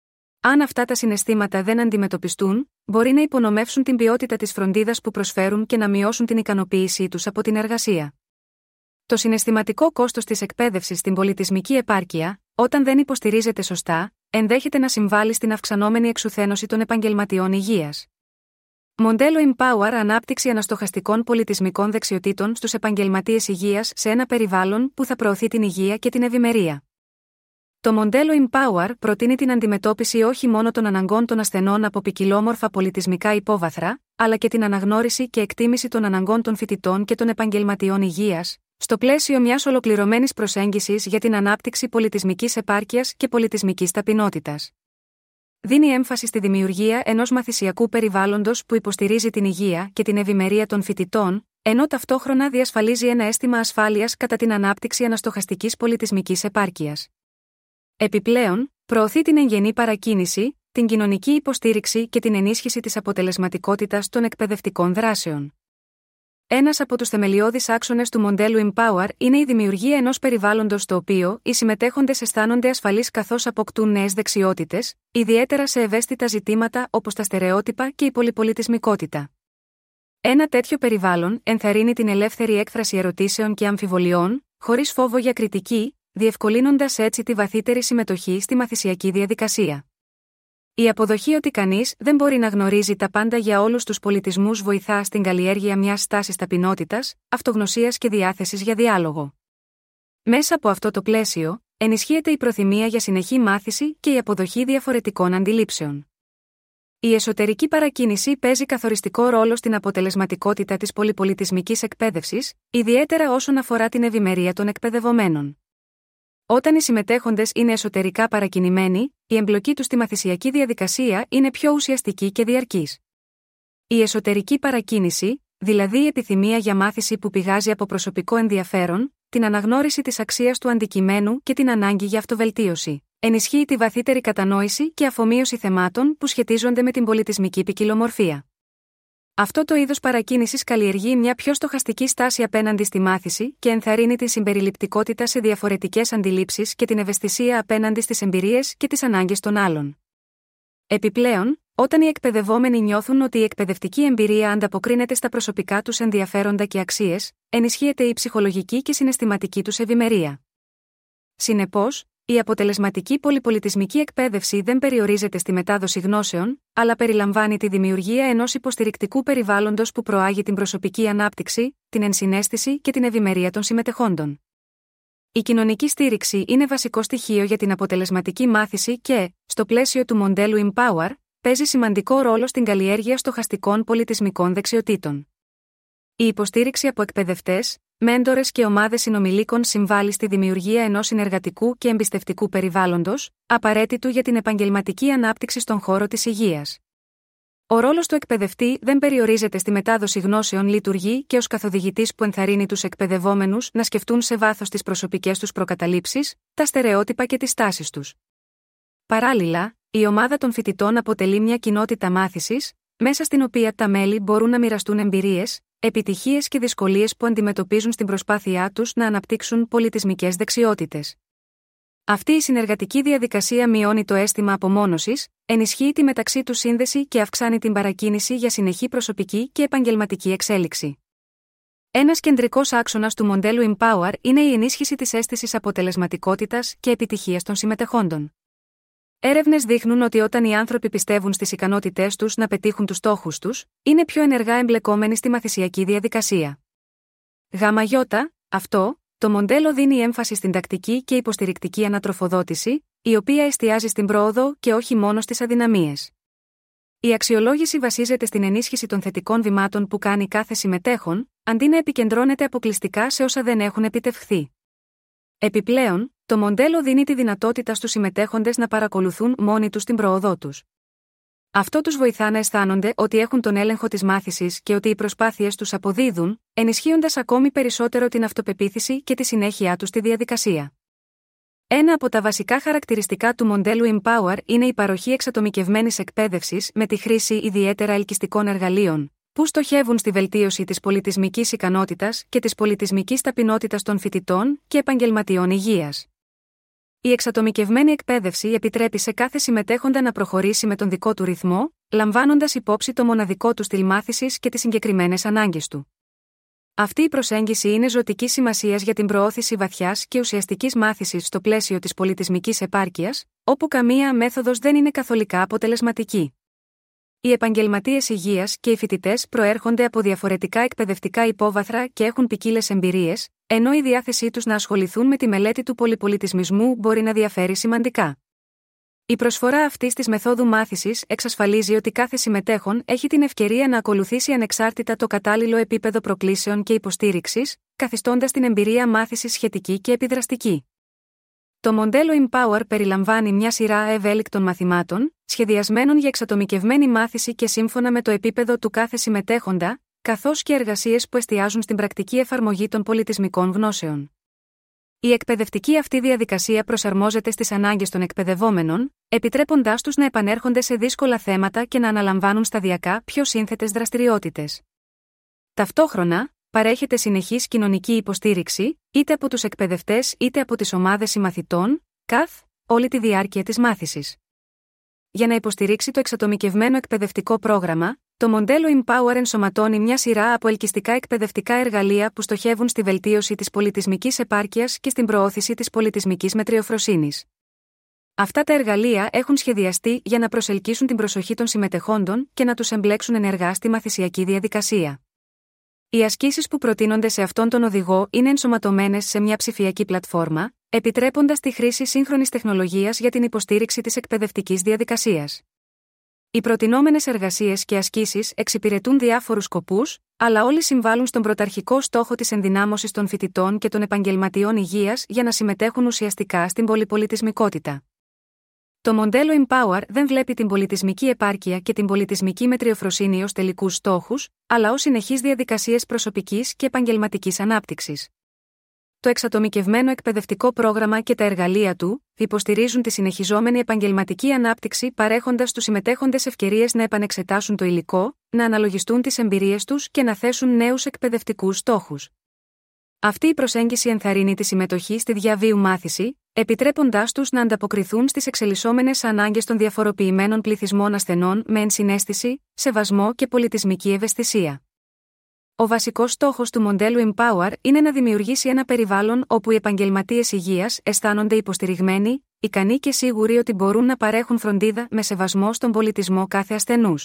Αν αυτά τα συναισθήματα δεν αντιμετωπιστούν, μπορεί να υπονομεύσουν την ποιότητα της φροντίδας που προσφέρουν και να μειώσουν την ικανοποίησή τους από την εργασία. Το συναισθηματικό κόστος της εκπαίδευσης στην πολιτισμική επάρκεια, όταν δεν υποστηρίζεται σωστά, ενδέχεται να συμβάλλει στην αυξανόμενη εξουθένωση των επαγγελματιών υγείας. Μοντέλο Empower ανάπτυξη αναστοχαστικών πολιτισμικών δεξιοτήτων στους επαγγελματίες υγείας σε ένα περιβάλλον που θα προωθεί την υγεία και την ευημερία. Το μοντέλο Empower προτείνει την αντιμετώπιση όχι μόνο των αναγκών των ασθενών από ποικιλόμορφα πολιτισμικά υπόβαθρα, αλλά και την αναγνώριση και εκτίμηση των αναγκών των φοιτητών και των επαγγελματιών υγείας, στο πλαίσιο μιας ολοκληρωμένης προσέγγισης για την ανάπτυξη πολιτισμικής επάρκειας και πολιτισμικής ταπεινότητας. Δίνει έμφαση στη δημιουργία ενός μαθησιακού περιβάλλοντος που υποστηρίζει την υγεία και την ευημερία των φοιτητών, ενώ ταυτόχρονα διασφαλίζει ένα αίσθημα ασφάλειας κατά την ανάπτυξη αναστοχαστικής πολιτισμικής επάρκειας. Επιπλέον, προωθεί την εγγενή παρακίνηση, την κοινωνική υποστήριξη και την ενίσχυση της αποτελεσματικότητας των εκπαιδευτικών δράσεων. Ένας από τους θεμελιώδεις άξονες του μοντέλου Empower είναι η δημιουργία ενός περιβάλλοντος στο οποίο οι συμμετέχοντες αισθάνονται ασφαλείς καθώς αποκτούν νέες δεξιότητες, ιδιαίτερα σε ευαίσθητα ζητήματα όπως τα στερεότυπα και η πολυπολιτισμικότητα. Ένα τέτοιο περιβάλλον ενθαρρύνει την ελεύθερη έκφραση ερωτήσεων και αμφιβολιών, χωρίς φόβο για κριτική, διευκολύνοντας έτσι τη βαθύτερη συμμετοχή στη μαθησιακή διαδικασία. Η αποδοχή ότι κανείς δεν μπορεί να γνωρίζει τα πάντα για όλους τους πολιτισμούς βοηθά στην καλλιέργεια μιας στάσης ταπεινότητας, αυτογνωσίας και διάθεσης για διάλογο. Μέσα από αυτό το πλαίσιο, ενισχύεται η προθυμία για συνεχή μάθηση και η αποδοχή διαφορετικών αντιλήψεων. Η εσωτερική παρακίνηση παίζει καθοριστικό ρόλο στην αποτελεσματικότητα της πολυπολιτισμικής εκπαίδευσης, ιδιαίτερα όσον αφορά την ευημερία των εκπαιδευομένων. Όταν οι συμμετέχοντες είναι εσωτερικά παρακινημένοι, η εμπλοκή τους στη μαθησιακή διαδικασία είναι πιο ουσιαστική και διαρκής. Η εσωτερική παρακίνηση, δηλαδή η επιθυμία για μάθηση που πηγάζει από προσωπικό ενδιαφέρον, την αναγνώριση της αξίας του αντικειμένου και την ανάγκη για αυτοβελτίωση, ενισχύει τη βαθύτερη κατανόηση και αφομοίωση θεμάτων που σχετίζονται με την πολιτισμική ποικιλομορφία. Αυτό το είδος παρακίνησης καλλιεργεί μια πιο στοχαστική στάση απέναντι στη μάθηση και ενθαρρύνει τη συμπεριληπτικότητα σε διαφορετικές αντιλήψεις και την ευαισθησία απέναντι στις εμπειρίες και τις ανάγκες των άλλων. Επιπλέον, όταν οι εκπαιδευόμενοι νιώθουν ότι η εκπαιδευτική εμπειρία ανταποκρίνεται στα προσωπικά τους ενδιαφέροντα και αξίες, ενισχύεται η ψυχολογική και συναισθηματική τους ευημερία. Συνεπώς, η αποτελεσματική πολυπολιτισμική εκπαίδευση δεν περιορίζεται στη μετάδοση γνώσεων, αλλά περιλαμβάνει τη δημιουργία ενός υποστηρικτικού περιβάλλοντος που προάγει την προσωπική ανάπτυξη, την ενσυναίσθηση και την ευημερία των συμμετεχόντων. Η κοινωνική στήριξη είναι βασικό στοιχείο για την αποτελεσματική μάθηση και, στο πλαίσιο του μοντέλου Empower, παίζει σημαντικό ρόλο στην καλλιέργεια στοχαστικών πολιτισμικών δεξιοτήτων. Η υποστήριξη από εκπαιδευτές, μέντορες και ομάδες συνομιλίκων συμβάλλει στη δημιουργία ενός συνεργατικού και εμπιστευτικού περιβάλλοντος, απαραίτητου για την επαγγελματική ανάπτυξη στον χώρο της υγείας. Ο ρόλος του εκπαιδευτή δεν περιορίζεται στη μετάδοση γνώσεων, λειτουργεί και ως καθοδηγητής που ενθαρρύνει τους εκπαιδευόμενους να σκεφτούν σε βάθος τις προσωπικές τους προκαταλήψεις, τα στερεότυπα και τις τάσεις τους. Παράλληλα, η ομάδα των φοιτητών αποτελεί μια κοινότητα μάθησης, μέσα στην οποία τα μέλη μπορούν να μοιραστούν εμπειρίες, επιτυχίες και δυσκολίες που αντιμετωπίζουν στην προσπάθειά τους να αναπτύξουν πολιτισμικές δεξιότητες. Αυτή η συνεργατική διαδικασία μειώνει το αίσθημα απομόνωσης, ενισχύει τη μεταξύ τους σύνδεση και αυξάνει την παρακίνηση για συνεχή προσωπική και επαγγελματική εξέλιξη. Ένας κεντρικός άξονας του μοντέλου Empower είναι η ενίσχυση της αίσθησης αποτελεσματικότητας και επιτυχίας των συμμετεχόντων. Έρευνες δείχνουν ότι όταν οι άνθρωποι πιστεύουν στις ικανότητές τους να πετύχουν τους στόχους τους, είναι πιο ενεργά εμπλεκόμενοι στη μαθησιακή διαδικασία. Αυτό, το μοντέλο δίνει έμφαση στην τακτική και υποστηρικτική ανατροφοδότηση, η οποία εστιάζει στην πρόοδο και όχι μόνο στις αδυναμίες. Η αξιολόγηση βασίζεται στην ενίσχυση των θετικών βημάτων που κάνει κάθε συμμετέχον, αντί να επικεντρώνεται αποκλειστικά σε όσα δεν έχουν επιτευχθεί. Επιπλέον, το μοντέλο δίνει τη δυνατότητα στους συμμετέχοντες να παρακολουθούν μόνοι τους την πρόοδό τους. Αυτό τους βοηθά να αισθάνονται ότι έχουν τον έλεγχο της μάθησης και ότι οι προσπάθειες τους αποδίδουν, ενισχύοντας ακόμη περισσότερο την αυτοπεποίθηση και τη συνέχεια τους στη διαδικασία. Ένα από τα βασικά χαρακτηριστικά του μοντέλου Empower είναι η παροχή εξατομικευμένης εκπαίδευσης με τη χρήση ιδιαίτερα ελκυστικών εργαλείων, που στοχεύουν στη βελτίωση της πολιτισμικής ικανότητας και της πολιτισμικής ταπεινότητας των φοιτητών και επαγγελματιών υγείας. Η εξατομικευμένη εκπαίδευση επιτρέπει σε κάθε συμμετέχοντα να προχωρήσει με τον δικό του ρυθμό, λαμβάνοντας υπόψη το μοναδικό του στυλ μάθησης και τις συγκεκριμένες ανάγκες του. Αυτή η προσέγγιση είναι ζωτικής σημασίας για την προώθηση βαθιάς και ουσιαστικής μάθησης στο πλαίσιο της πολιτισμικής επάρκειας, όπου καμία μέθοδος δεν είναι καθολικά αποτελεσματική. Οι επαγγελματίες υγείας και οι φοιτητές προέρχονται από διαφορετικά εκπαιδευτικά υπόβαθρα και έχουν ποικίλες εμπειρίες, ενώ η διάθεσή τους να ασχοληθούν με τη μελέτη του πολυπολιτισμισμού μπορεί να διαφέρει σημαντικά. Η προσφορά αυτής της μεθόδου μάθησης εξασφαλίζει ότι κάθε συμμετέχον έχει την ευκαιρία να ακολουθήσει ανεξάρτητα το κατάλληλο επίπεδο προκλήσεων και υποστήριξης, καθιστώντας την εμπειρία μάθησης σχετική και επιδραστική. Το μοντέλο Empower περιλαμβάνει μια σειρά ευέλικτων μαθημάτων, σχεδιασμένων για εξατομικευμένη μάθηση και σύμφωνα με το επίπεδο του κάθε συμμετέχοντα, καθώς και εργασίες που εστιάζουν στην πρακτική εφαρμογή των πολιτισμικών γνώσεων. Η εκπαιδευτική αυτή διαδικασία προσαρμόζεται στις ανάγκες των εκπαιδευόμενων, επιτρέποντάς τους να επανέρχονται σε δύσκολα θέματα και να αναλαμβάνουν σταδιακά πιο σύνθετες δραστηριότητες. Ταυτόχρονα, παρέχεται συνεχής κοινωνική υποστήριξη, είτε από τους εκπαιδευτές είτε από τις ομάδες συμμαθητών, όλη τη διάρκεια της μάθησης. Για να υποστηρίξει το εξατομικευμένο εκπαιδευτικό πρόγραμμα, το μοντέλο Empower ενσωματώνει μια σειρά από ελκυστικά εκπαιδευτικά εργαλεία που στοχεύουν στη βελτίωση της πολιτισμικής επάρκειας και στην προώθηση της πολιτισμικής μετριοφροσύνης. Αυτά τα εργαλεία έχουν σχεδιαστεί για να προσελκύσουν την προσοχή των συμμετεχόντων και να τους εμπλέξουν ενεργά στη μαθησιακή διαδικασία. Οι ασκήσεις που προτείνονται σε αυτόν τον οδηγό είναι ενσωματωμένες σε μια ψηφιακή πλατφόρμα, επιτρέποντας τη χρήση σύγχρονης τεχνολογίας για την υποστήριξη της εκπαιδευτικής διαδικασίας. Οι προτεινόμενες εργασίες και ασκήσεις εξυπηρετούν διάφορους σκοπούς, αλλά όλοι συμβάλλουν στον πρωταρχικό στόχο της ενδυνάμωσης των φοιτητών και των επαγγελματιών υγείας για να συμμετέχουν ουσιαστικά στην πολυπολιτισμικότητα. Το μοντέλο Empower δεν βλέπει την πολιτισμική επάρκεια και την πολιτισμική μετριοφροσύνη ως τελικούς στόχους, αλλά ως συνεχείς διαδικασίες προσωπικής και επαγγελματικής ανάπτυξης. Το εξατομικευμένο εκπαιδευτικό πρόγραμμα και τα εργαλεία του υποστηρίζουν τη συνεχιζόμενη επαγγελματική ανάπτυξη, παρέχοντας στους συμμετέχοντες ευκαιρίες να επανεξετάσουν το υλικό, να αναλογιστούν τις εμπειρίες τους και να θέσουν νέους εκπαιδευτικούς στόχους. Αυτή η προσέγγιση ενθαρρύνει τη συμμετοχή στη διαβίου μάθηση, επιτρέποντάς τους να ανταποκριθούν στις εξελισσόμενες ανάγκες των διαφοροποιημένων πληθυσμών ασθενών με ενσυναίσθηση, σεβασμό και πολιτισμική ευαισθησία. Ο βασικός στόχος του μοντέλου Empower είναι να δημιουργήσει ένα περιβάλλον όπου οι επαγγελματίες υγείας αισθάνονται υποστηριγμένοι, ικανοί και σίγουροι ότι μπορούν να παρέχουν φροντίδα με σεβασμό στον πολιτισμό κάθε ασθενούς.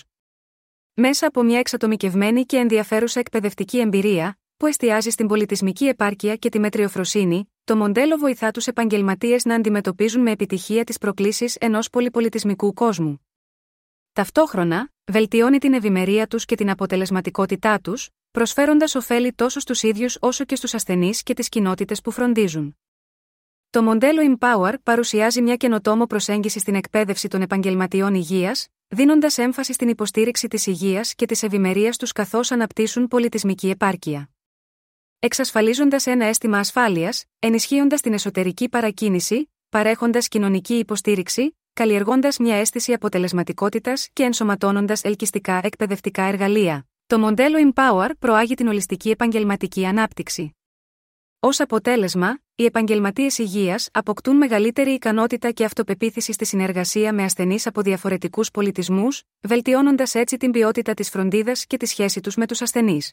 Μέσα από μια εξατομικευμένη και ενδιαφέρουσα εκπαιδευτική εμπειρία, που εστιάζει στην πολιτισμική επάρκεια και τη μετριοφροσύνη, το μοντέλο βοηθά τους επαγγελματίες να αντιμετωπίζουν με επιτυχία τις προκλήσεις ενός πολυπολιτισμικού κόσμου. Ταυτόχρονα, βελτιώνει την ευημερία τους και την αποτελεσματικότητά τους, προσφέροντας ωφέλη τόσο στους ίδιους όσο και στους ασθενείς και τις κοινότητες που φροντίζουν. Το μοντέλο Empower παρουσιάζει μια καινοτόμο προσέγγιση στην εκπαίδευση των επαγγελματιών υγείας, δίνοντας έμφαση στην υποστήριξη της υγείας και της ευημερίας τους καθώς αναπτύσσουν πολιτισμική επάρκεια. Εξασφαλίζοντας ένα αίσθημα ασφάλειας, ενισχύοντας την εσωτερική παρακίνηση, παρέχοντας κοινωνική υποστήριξη, καλλιεργώντας μια αίσθηση αποτελεσματικότητας και ενσωματώνοντας ελκυστικά εκπαιδευτικά εργαλεία. Το μοντέλο Empower προάγει την ολιστική επαγγελματική ανάπτυξη. Ως αποτέλεσμα, οι επαγγελματίες υγείας αποκτούν μεγαλύτερη ικανότητα και αυτοπεποίθηση στη συνεργασία με ασθενείς από διαφορετικούς πολιτισμούς, βελτιώνοντας έτσι την ποιότητα της φροντίδας και τη σχέση τους με τους ασθενείς.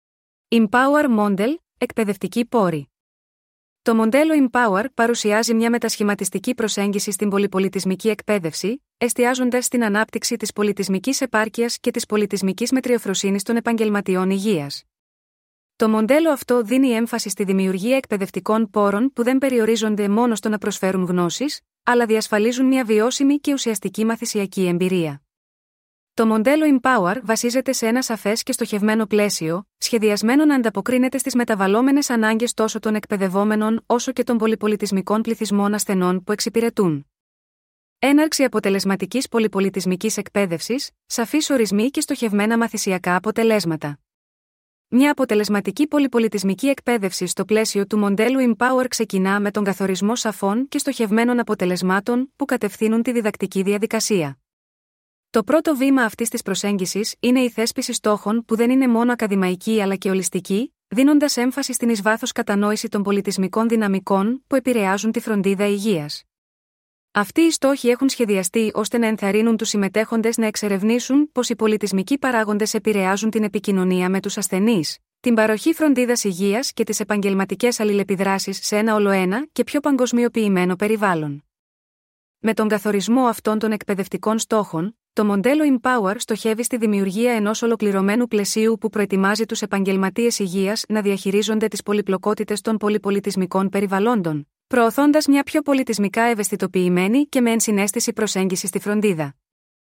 Empower Model, εκπαιδευτική πόρη. Το μοντέλο Empower παρουσιάζει μια μετασχηματιστική προσέγγιση στην πολυπολιτισμική εκπαίδευση, εστιάζοντας στην ανάπτυξη της πολιτισμικής επάρκειας και της πολιτισμικής μετριοφροσύνης των επαγγελματιών υγείας. Το μοντέλο αυτό δίνει έμφαση στη δημιουργία εκπαιδευτικών πόρων που δεν περιορίζονται μόνο στο να προσφέρουν γνώσεις, αλλά διασφαλίζουν μια βιώσιμη και ουσιαστική μαθησιακή εμπειρία. Το μοντέλο Empower βασίζεται σε ένα σαφές και στοχευμένο πλαίσιο, σχεδιασμένο να ανταποκρίνεται στις μεταβαλλόμενες ανάγκες τόσο των εκπαιδευόμενων όσο και των πολυπολιτισμικών πληθυσμών ασθενών που εξυπηρετούν. Έναρξη αποτελεσματικής πολυπολιτισμικής εκπαίδευσης, σαφείς ορισμοί και στοχευμένα μαθησιακά αποτελέσματα. Μια αποτελεσματική πολυπολιτισμική εκπαίδευση στο πλαίσιο του μοντέλου Empower ξεκινά με τον καθορισμό σαφών και στοχευμένων αποτελεσμάτων που κατευθύνουν τη διδακτική διαδικασία. Το πρώτο βήμα αυτής της προσέγγισης είναι η θέσπιση στόχων που δεν είναι μόνο ακαδημαϊκοί αλλά και ολιστικοί, δίνοντας έμφαση στην εις βάθος κατανόηση των πολιτισμικών δυναμικών που επηρεάζουν τη φροντίδα υγείας. Αυτοί οι στόχοι έχουν σχεδιαστεί ώστε να ενθαρρύνουν τους συμμετέχοντες να εξερευνήσουν πώς οι πολιτισμικοί παράγοντες επηρεάζουν την επικοινωνία με τους ασθενείς, την παροχή φροντίδας υγείας και τις επαγγελματικές αλληλεπιδράσεις σε ένα ολοένα και πιο παγκοσμιοποιημένο περιβάλλον. Με τον καθορισμό αυτών των εκπαιδευτικών στόχων, το μοντέλο Empower στοχεύει στη δημιουργία ενός ολοκληρωμένου πλαισίου που προετοιμάζει τους επαγγελματίες υγείας να διαχειρίζονται τις πολυπλοκότητες των πολυπολιτισμικών περιβαλλόντων, προωθώντας μια πιο πολιτισμικά ευαισθητοποιημένη και με ενσυναίσθηση προσέγγιση στη φροντίδα.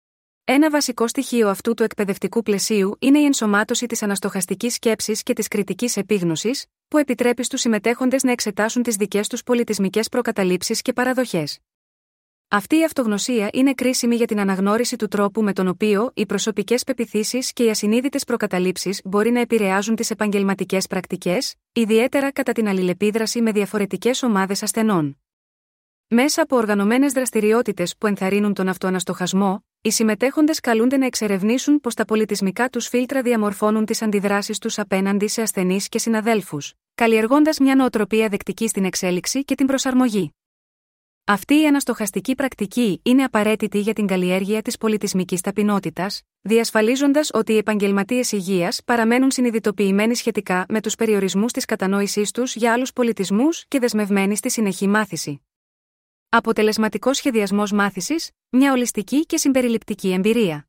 Ένα βασικό στοιχείο αυτού του εκπαιδευτικού πλαισίου είναι η ενσωμάτωση της αναστοχαστικής σκέψης και της κριτικής επίγνωσης, που επιτρέπει στους συμμετέχοντες να εξετάσουν τις δικές τους πολιτισμικές προκαταλήψεις και παραδοχές. Αυτή η αυτογνωσία είναι κρίσιμη για την αναγνώριση του τρόπου με τον οποίο οι προσωπικές πεποιθήσεις και οι ασυνείδητες προκαταλήψεις μπορεί να επηρεάζουν τις επαγγελματικές πρακτικές, ιδιαίτερα κατά την αλληλεπίδραση με διαφορετικές ομάδες ασθενών. Μέσα από οργανωμένες δραστηριότητες που ενθαρρύνουν τον αυτοαναστοχασμό, οι συμμετέχοντες καλούνται να εξερευνήσουν πώς τα πολιτισμικά τους φίλτρα διαμορφώνουν τις αντιδράσεις τους απέναντι σε ασθενείς και συναδέλφους, καλλιεργώντας μια νοοτροπία δεκτική στην εξέλιξη και την προσαρμογή. Αυτή η αναστοχαστική πρακτική είναι απαραίτητη για την καλλιέργεια της πολιτισμικής ταπεινότητας, διασφαλίζοντας ότι οι επαγγελματίες υγείας παραμένουν συνειδητοποιημένοι σχετικά με τους περιορισμούς της κατανόησής τους για άλλους πολιτισμούς και δεσμευμένοι στη συνεχή μάθηση. Αποτελεσματικός σχεδιασμός μάθησης, μια ολιστική και συμπεριληπτική εμπειρία.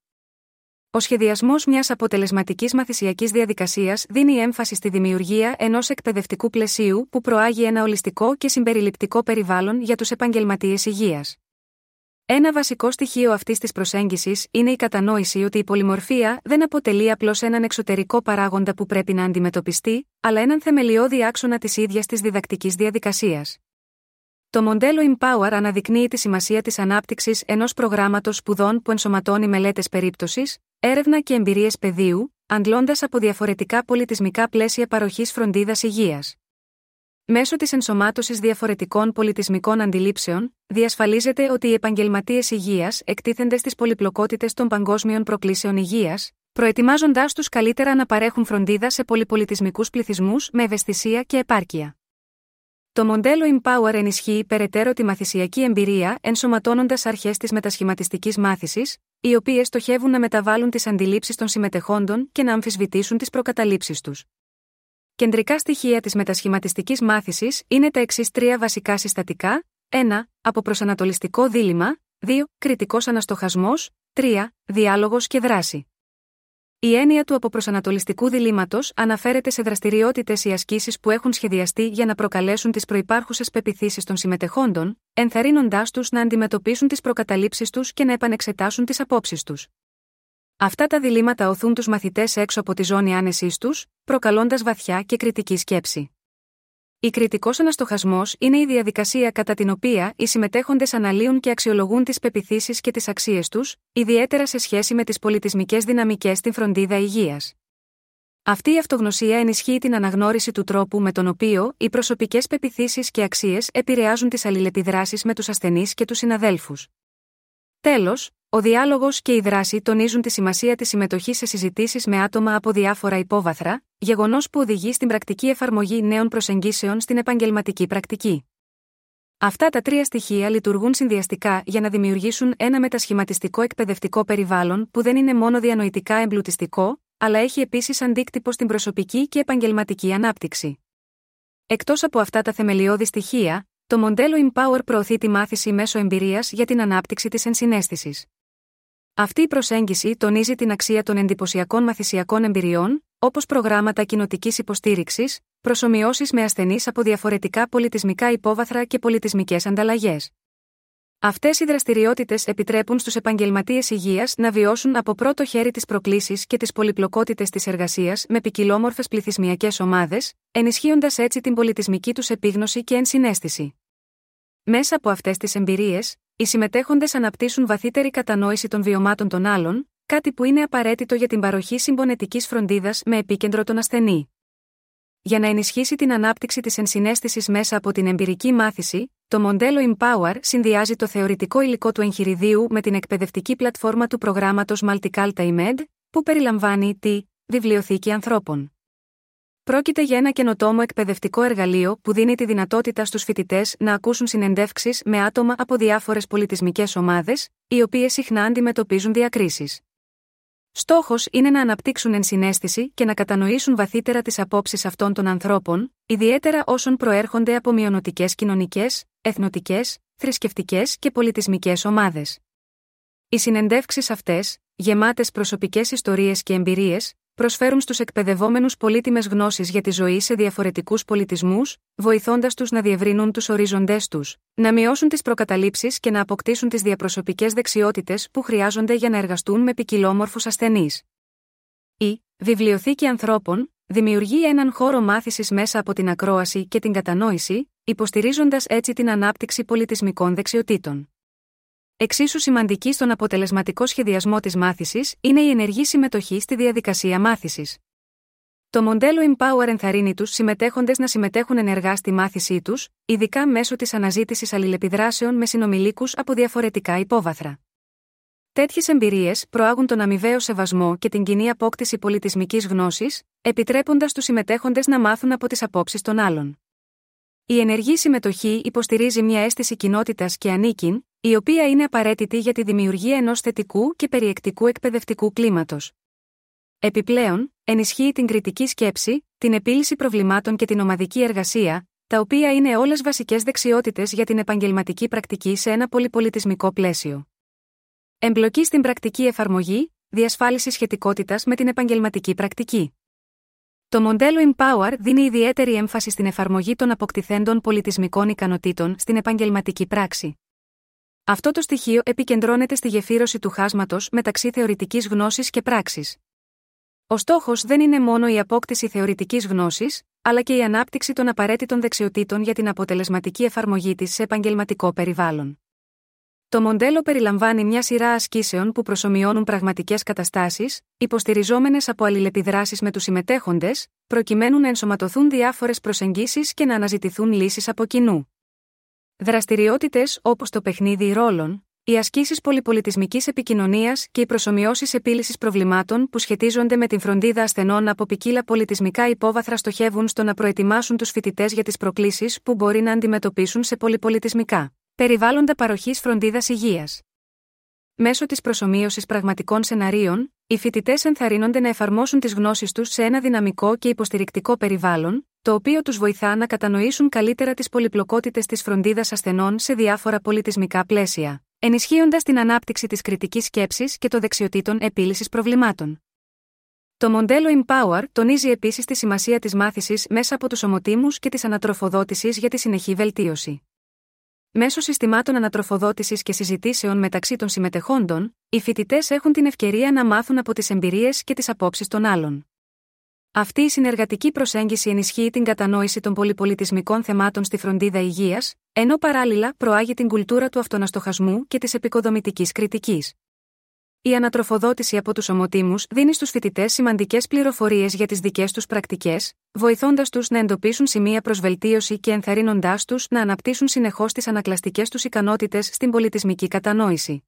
Ο σχεδιασμός μιας αποτελεσματικής μαθησιακής διαδικασίας δίνει έμφαση στη δημιουργία ενός εκπαιδευτικού πλαισίου που προάγει ένα ολιστικό και συμπεριληπτικό περιβάλλον για τους επαγγελματίες υγείας. Ένα βασικό στοιχείο αυτής της προσέγγισης είναι η κατανόηση ότι η πολυμορφία δεν αποτελεί απλώς έναν εξωτερικό παράγοντα που πρέπει να αντιμετωπιστεί, αλλά έναν θεμελιώδη άξονα της ίδιας της διδακτικής διαδικασίας. Το μοντέλο Empower αναδεικνύει τη σημασία της ανάπτυξης ενός προγράμματος σπουδών που ενσωματώνει μελέτες περίπτωσης, έρευνα και εμπειρίες πεδίου, αντλώντας από διαφορετικά πολιτισμικά πλαίσια παροχής φροντίδας υγείας. Μέσω της ενσωμάτωσης διαφορετικών πολιτισμικών αντιλήψεων, διασφαλίζεται ότι οι επαγγελματίες υγείας εκτίθενται στις πολυπλοκότητες των παγκόσμιων προκλήσεων υγείας, προετοιμάζοντάς τους καλύτερα να παρέχουν φροντίδα σε πολυπολιτισμικούς πληθυσμούς με ευαισθησία και επάρκεια. Το μοντέλο Empower ενισχύει περαιτέρω τη μαθησιακή εμπειρία ενσωματώνοντας αρχές της μετασχηματιστικής μάθησης, οι οποίες στοχεύουν να μεταβάλουν τις αντιλήψεις των συμμετεχόντων και να αμφισβητήσουν τις προκαταλήψεις τους. Κεντρικά στοιχεία της μετασχηματιστικής μάθησης είναι τα εξής τρία βασικά συστατικά: 1. Αποπροσανατολιστικό δίλημμα, 2. Κριτικός αναστοχασμός, 3. Διάλογος και δράση. Η έννοια του αποπροσανατολιστικού διλήμματος αναφέρεται σε δραστηριότητες ή ασκήσεις που έχουν σχεδιαστεί για να προκαλέσουν τις προϋπάρχουσες πεποιθήσεις των συμμετεχόντων, ενθαρρύνοντάς τους να αντιμετωπίσουν τις προκαταλήψεις τους και να επανεξετάσουν τις απόψεις τους. Αυτά τα διλήμματα οθούν τους μαθητές έξω από τη ζώνη άνεσής τους, προκαλώντας βαθιά και κριτική σκέψη. Κριτικός αναστοχασμός είναι η διαδικασία κατά την οποία οι συμμετέχοντες αναλύουν και αξιολογούν τις πεποιθήσεις και τις αξίες τους, ιδιαίτερα σε σχέση με τις πολιτισμικές δυναμικές στην φροντίδα υγείας. Αυτή η αυτογνωσία ενισχύει την αναγνώριση του τρόπου με τον οποίο οι προσωπικές πεποιθήσεις και αξίες επηρεάζουν τις αλληλεπιδράσεις με τους ασθενείς και τους συναδέλφους. Τέλος, ο διάλογος και η δράση τονίζουν τη σημασία της συμμετοχής σε συζητήσεις με άτομα από διάφορα υπόβαθρα, γεγονός που οδηγεί στην πρακτική εφαρμογή νέων προσεγγίσεων στην επαγγελματική πρακτική. Αυτά τα τρία στοιχεία λειτουργούν συνδυαστικά για να δημιουργήσουν ένα μετασχηματιστικό εκπαιδευτικό περιβάλλον που δεν είναι μόνο διανοητικά εμπλουτιστικό, αλλά έχει επίσης αντίκτυπο στην προσωπική και επαγγελματική ανάπτυξη. Εκτός από αυτά τα θεμελιώδη στοιχεία, το μοντέλο Empower προωθεί τη μάθηση μέσω εμπειρίας για την ανάπτυξη της ενσυναίσθησης. Αυτή η προσέγγιση τονίζει την αξία των εντυπωσιακών μαθησιακών εμπειριών, όπως προγράμματα κοινοτικής υποστήριξης, προσομοιώσεις με ασθενείς από διαφορετικά πολιτισμικά υπόβαθρα και πολιτισμικές ανταλλαγές. Αυτές οι δραστηριότητες επιτρέπουν στους επαγγελματίες υγείας να βιώσουν από πρώτο χέρι τις προκλήσεις και τις πολυπλοκότητες της εργασίας με ποικιλόμορφες πληθυσμιακές ομάδες, ενισχύοντας έτσι την πολιτισμική τους επίγνωση και ενσυναίσθηση. Μέσα από αυτές τις εμπειρίες, οι συμμετέχοντες αναπτύσσουν βαθύτερη κατανόηση των βιωμάτων των άλλων, κάτι που είναι απαραίτητο για την παροχή συμπονετικής φροντίδας με επίκεντρο τον ασθενή. Για να ενισχύσει την ανάπτυξη της ενσυναίσθησης μέσα από την εμπειρική μάθηση, το μοντέλο Empower συνδυάζει το θεωρητικό υλικό του εγχειριδίου με την εκπαιδευτική πλατφόρμα του προγράμματος Multiculta IMED, που περιλαμβάνει τη βιβλιοθήκη ανθρώπων. Πρόκειται για ένα καινοτόμο εκπαιδευτικό εργαλείο που δίνει τη δυνατότητα στους φοιτητές να ακούσουν συνεντεύξεις με άτομα από διάφορες πολιτισμικές ομάδες, οι οποίες συχνά αντιμετωπίζουν διακρίσεις. Στόχος είναι να αναπτύξουν ενσυναίσθηση και να κατανοήσουν βαθύτερα τις απόψεις αυτών των ανθρώπων, ιδιαίτερα όσων προέρχονται από μειονοτικές κοινωνικές, εθνοτικές, θρησκευτικές και πολιτισμικές ομάδες. Οι συνεντεύξεις αυτές, γεμάτες προσωπικές ιστορίες και εμπειρίες, προσφέρουν στους εκπαιδευόμενους πολύτιμες γνώσεις για τη ζωή σε διαφορετικούς πολιτισμούς, βοηθώντας τους να διευρύνουν τους ορίζοντές τους, να μειώσουν τις προκαταλήψεις και να αποκτήσουν τις διαπροσωπικές δεξιότητες που χρειάζονται για να εργαστούν με ποικιλόμορφους ασθενείς. Η βιβλιοθήκη ανθρώπων δημιουργεί έναν χώρο μάθησης μέσα από την ακρόαση και την κατανόηση, υποστηρίζοντας έτσι την ανάπτυξη πολιτισμικών δεξιοτήτων. Εξίσου σημαντική στον αποτελεσματικό σχεδιασμό της μάθησης είναι η ενεργή συμμετοχή στη διαδικασία μάθησης. Το μοντέλο Empower ενθαρρύνει τους συμμετέχοντες να συμμετέχουν ενεργά στη μάθησή τους, ειδικά μέσω της αναζήτησης αλληλεπιδράσεων με συνομιλίκους από διαφορετικά υπόβαθρα. Τέτοιες εμπειρίες προάγουν τον αμοιβαίο σεβασμό και την κοινή απόκτηση πολιτισμικής γνώσης, επιτρέποντας τους συμμετέχοντες να μάθουν από τις απόψεις των άλλων. Η ενεργή συμμετοχή υποστηρίζει μια αίσθηση κοινότητας και ανήκειν, η οποία είναι απαραίτητη για τη δημιουργία ενός θετικού και περιεκτικού εκπαιδευτικού κλίματος. Επιπλέον, ενισχύει την κριτική σκέψη, την επίλυση προβλημάτων και την ομαδική εργασία, τα οποία είναι όλες βασικές δεξιότητες για την επαγγελματική πρακτική σε ένα πολυπολιτισμικό πλαίσιο. Εμπλοκή στην πρακτική εφαρμογή, διασφάλιση σχετικότητας με την επαγγελματική πρακτική. Το μοντέλο Empower δίνει ιδιαίτερη έμφαση στην εφαρμογή των αποκτηθέντων πολιτισμικών ικανοτήτων στην επαγγελματική πράξη. Αυτό το στοιχείο επικεντρώνεται στη γεφύρωση του χάσματος μεταξύ θεωρητικής γνώσης και πράξης. Ο στόχος δεν είναι μόνο η απόκτηση θεωρητικής γνώσης, αλλά και η ανάπτυξη των απαραίτητων δεξιοτήτων για την αποτελεσματική εφαρμογή της σε επαγγελματικό περιβάλλον. Το μοντέλο περιλαμβάνει μια σειρά ασκήσεων που προσομοιώνουν πραγματικές καταστάσεις, υποστηριζόμενες από αλληλεπιδράσεις με τους συμμετέχοντες, προκειμένου να ενσωματωθούν διάφορες προσεγγίσεις και να αναζητηθούν λύσεις από κοινού. Δραστηριότητες όπως το παιχνίδι ρόλων, οι ασκήσεις πολυπολιτισμικής επικοινωνίας και οι προσομοιώσεις επίλυσης προβλημάτων που σχετίζονται με την φροντίδα ασθενών από ποικίλα πολιτισμικά υπόβαθρα στοχεύουν στο να προετοιμάσουν τους φοιτητές για τις προκλήσεις που μπορεί να αντιμετωπίσουν σε πολυπολιτισμικά περιβάλλοντα παροχής φροντίδας υγείας. Μέσω της προσομοίωσης πραγματικών σεναρίων, οι φοιτητές ενθαρρύνονται να εφαρμόσουν τις γνώσεις τους σε ένα δυναμικό και υποστηρικτικό περιβάλλον, το οποίο τους βοηθά να κατανοήσουν καλύτερα τις πολυπλοκότητες της φροντίδας ασθενών σε διάφορα πολιτισμικά πλαίσια, ενισχύοντας την ανάπτυξη της κριτικής σκέψης και των δεξιοτήτων επίλυσης προβλημάτων. Το μοντέλο Empower τονίζει επίσης τη σημασία της μάθησης μέσα από τους ομοτήμους και της ανατροφοδότησης για τη συνεχή βελτίωση. Μέσω συστημάτων ανατροφοδότησης και συζητήσεων μεταξύ των συμμετεχόντων, οι φοιτητές έχουν την ευκαιρία να μάθουν από τις εμπειρίες και τις απόψεις των άλλων. Αυτή η συνεργατική προσέγγιση ενισχύει την κατανόηση των πολυπολιτισμικών θεμάτων στη φροντίδα υγείας, ενώ παράλληλα προάγει την κουλτούρα του αυτοναστοχασμού και της επικοδομητικής κριτικής. Η ανατροφοδότηση από τους ομοτήμους δίνει στους φοιτητές σημαντικές πληροφορίες για τις δικές τους πρακτικές, βοηθώντας τους να εντοπίσουν σημεία προς βελτίωση και ενθαρρύνοντάς τους να αναπτύσσουν συνεχώς τις ανακλαστικές τους ικανότητες στην πολιτισμική κατανόηση.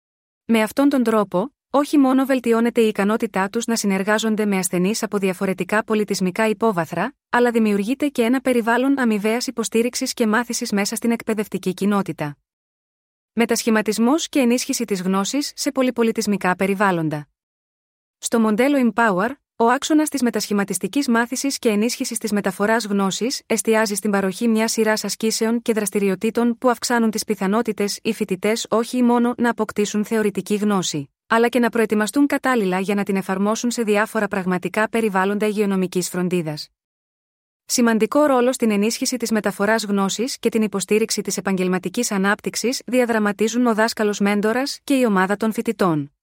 Με αυτόν τον τρόπο, όχι μόνο βελτιώνεται η ικανότητά τους να συνεργάζονται με ασθενείς από διαφορετικά πολιτισμικά υπόβαθρα, αλλά δημιουργείται και ένα περιβάλλον αμοιβαίας υποστήριξης και μάθησης μέσα στην εκπαιδευτική κοινότητα. Μετασχηματισμός και ενίσχυση της γνώσης σε πολυπολιτισμικά περιβάλλοντα. Στο μοντέλο Empower, ο άξονας της μετασχηματιστικής μάθησης και ενίσχυσης της μεταφοράς γνώσης εστιάζει στην παροχή μιας σειράς ασκήσεων και δραστηριοτήτων που αυξάνουν τις πιθανότητες οι φοιτητές όχι μόνο να αποκτήσουν θεωρητική γνώση, αλλά και να προετοιμαστούν κατάλληλα για να την εφαρμόσουν σε διάφορα πραγματικά περιβάλλοντα υγειονομικής φροντίδας. Σημαντικό ρόλο στην ενίσχυση της μεταφοράς γνώσης και την υποστήριξη της επαγγελματικής ανάπτυξης διαδραματίζουν ο δάσκαλος μέντορας και η ομάδα των φοιτητών.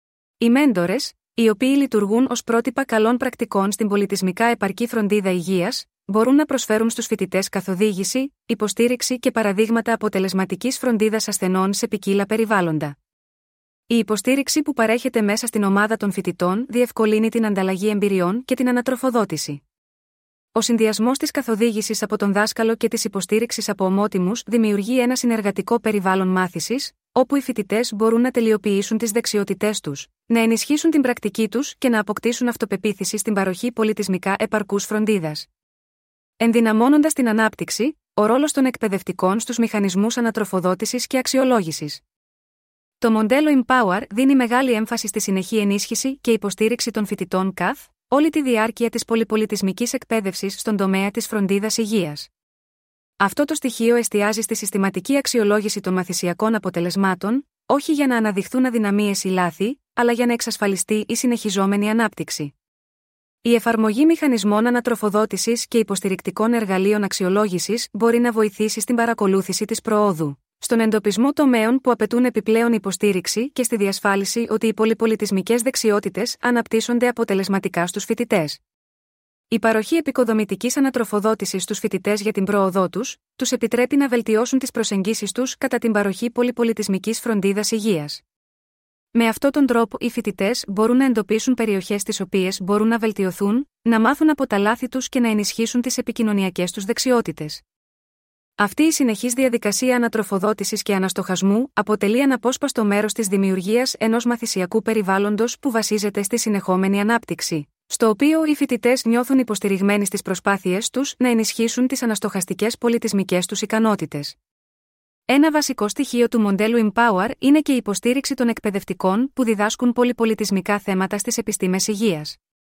Οι μέντορες, οι οποίοι λειτουργούν ως πρότυπα καλών πρακτικών στην πολιτισμικά επαρκή φροντίδα υγείας, μπορούν να προσφέρουν στους φοιτητές καθοδήγηση, υποστήριξη και παραδείγματα αποτελεσματικής φροντίδας ασθενών σε ποικίλα περιβάλλοντα. Η υποστήριξη που παρέχεται μέσα στην ομάδα των φοιτητών διευκολύνει την ανταλλαγή εμπειριών και την ανατροφοδότηση. Ο συνδυασμός της καθοδήγησης από τον δάσκαλο και της υποστήριξης από ομότιμους δημιουργεί ένα συνεργατικό περιβάλλον μάθησης, όπου οι φοιτητές μπορούν να τελειοποιήσουν τις δεξιότητές τους, να ενισχύσουν την πρακτική τους και να αποκτήσουν αυτοπεποίθηση στην παροχή πολιτισμικά επαρκούς φροντίδας. Ενδυναμώνοντας την ανάπτυξη, ο ρόλος των εκπαιδευτικών στους μηχανισμούς ανατροφοδότησης και αξιολόγησης. Το μοντέλο Empower δίνει μεγάλη έμφαση στη συνεχή ενίσχυση και υποστήριξη των φοιτητών καθ' όλη τη διάρκεια της πολυπολιτισμικής εκπαίδευσης στον τομέα της φροντίδας υγείας. Αυτό το στοιχείο εστιάζει στη συστηματική αξιολόγηση των μαθησιακών αποτελεσμάτων, όχι για να αναδειχθούν αδυναμίες ή λάθη, αλλά για να εξασφαλιστεί η συνεχιζόμενη ανάπτυξη. Η εφαρμογή μηχανισμών ανατροφοδότησης και υποστηρικτικών εργαλείων αξιολόγησης μπορεί να βοηθήσει στην παρακολούθηση της προόδου, στον εντοπισμό τομέων που απαιτούν επιπλέον υποστήριξη και στη διασφάλιση ότι οι πολυπολιτισμικές δεξιότητες αναπτύσσονται αποτελεσματικά στους φοιτητές. Η παροχή επικοδομητικής ανατροφοδότησης στους φοιτητές για την πρόοδό τους επιτρέπει να βελτιώσουν τις προσεγγίσεις τους κατά την παροχή πολυπολιτισμικής φροντίδας υγείας. Με αυτόν τον τρόπο, οι φοιτητές μπορούν να εντοπίσουν περιοχές στις οποίες μπορούν να βελτιωθούν, να μάθουν από τα λάθη τους και να ενισχύσουν τις επικοινωνιακές τους δεξιότητες. Αυτή η συνεχής διαδικασία ανατροφοδότησης και αναστοχασμού αποτελεί αναπόσπαστο μέρος της δημιουργίας ενός μαθησιακού περιβάλλοντος που βασίζεται στη συνεχόμενη ανάπτυξη, στο οποίο οι φοιτητές νιώθουν υποστηριγμένοι στις προσπάθειές τους να ενισχύσουν τις αναστοχαστικές πολιτισμικές τους ικανότητες. Ένα βασικό στοιχείο του μοντέλου Empower είναι και η υποστήριξη των εκπαιδευτικών που διδάσκουν πολυπολιτισμικά θέματα στις επιστήμες υγείας.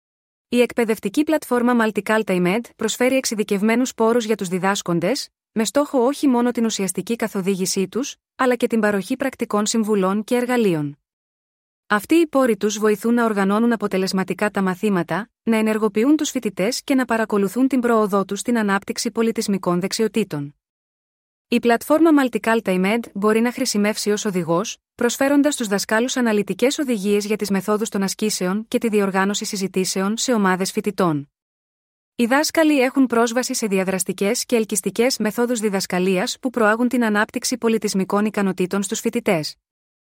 Η εκπαιδευτική πλατφόρμα Multiculti-Med προσφέρει εξειδικευμένους πόρους για τους διδάσκοντες, με στόχο όχι μόνο την ουσιαστική καθοδήγησή τους, αλλά και την παροχή πρακτικών συμβουλών και εργαλείων. Αυτοί οι πόροι τους βοηθούν να οργανώνουν αποτελεσματικά τα μαθήματα, να ενεργοποιούν τους φοιτητές και να παρακολουθούν την πρόοδό τους στην ανάπτυξη πολιτισμικών δεξιοτήτων. Η πλατφόρμα Multiculti-Med μπορεί να χρησιμεύσει ως οδηγός, προσφέροντας στους δασκάλους αναλυτικές οδηγίες για τις μεθόδους των ασκήσεων και τη διοργάνωση συζητήσεων σε ομάδες φοιτητών. Οι δάσκαλοι έχουν πρόσβαση σε διαδραστικές και ελκυστικές μεθόδους διδασκαλίας που προάγουν την ανάπτυξη πολιτισμικών ικανοτήτων στους φοιτητές.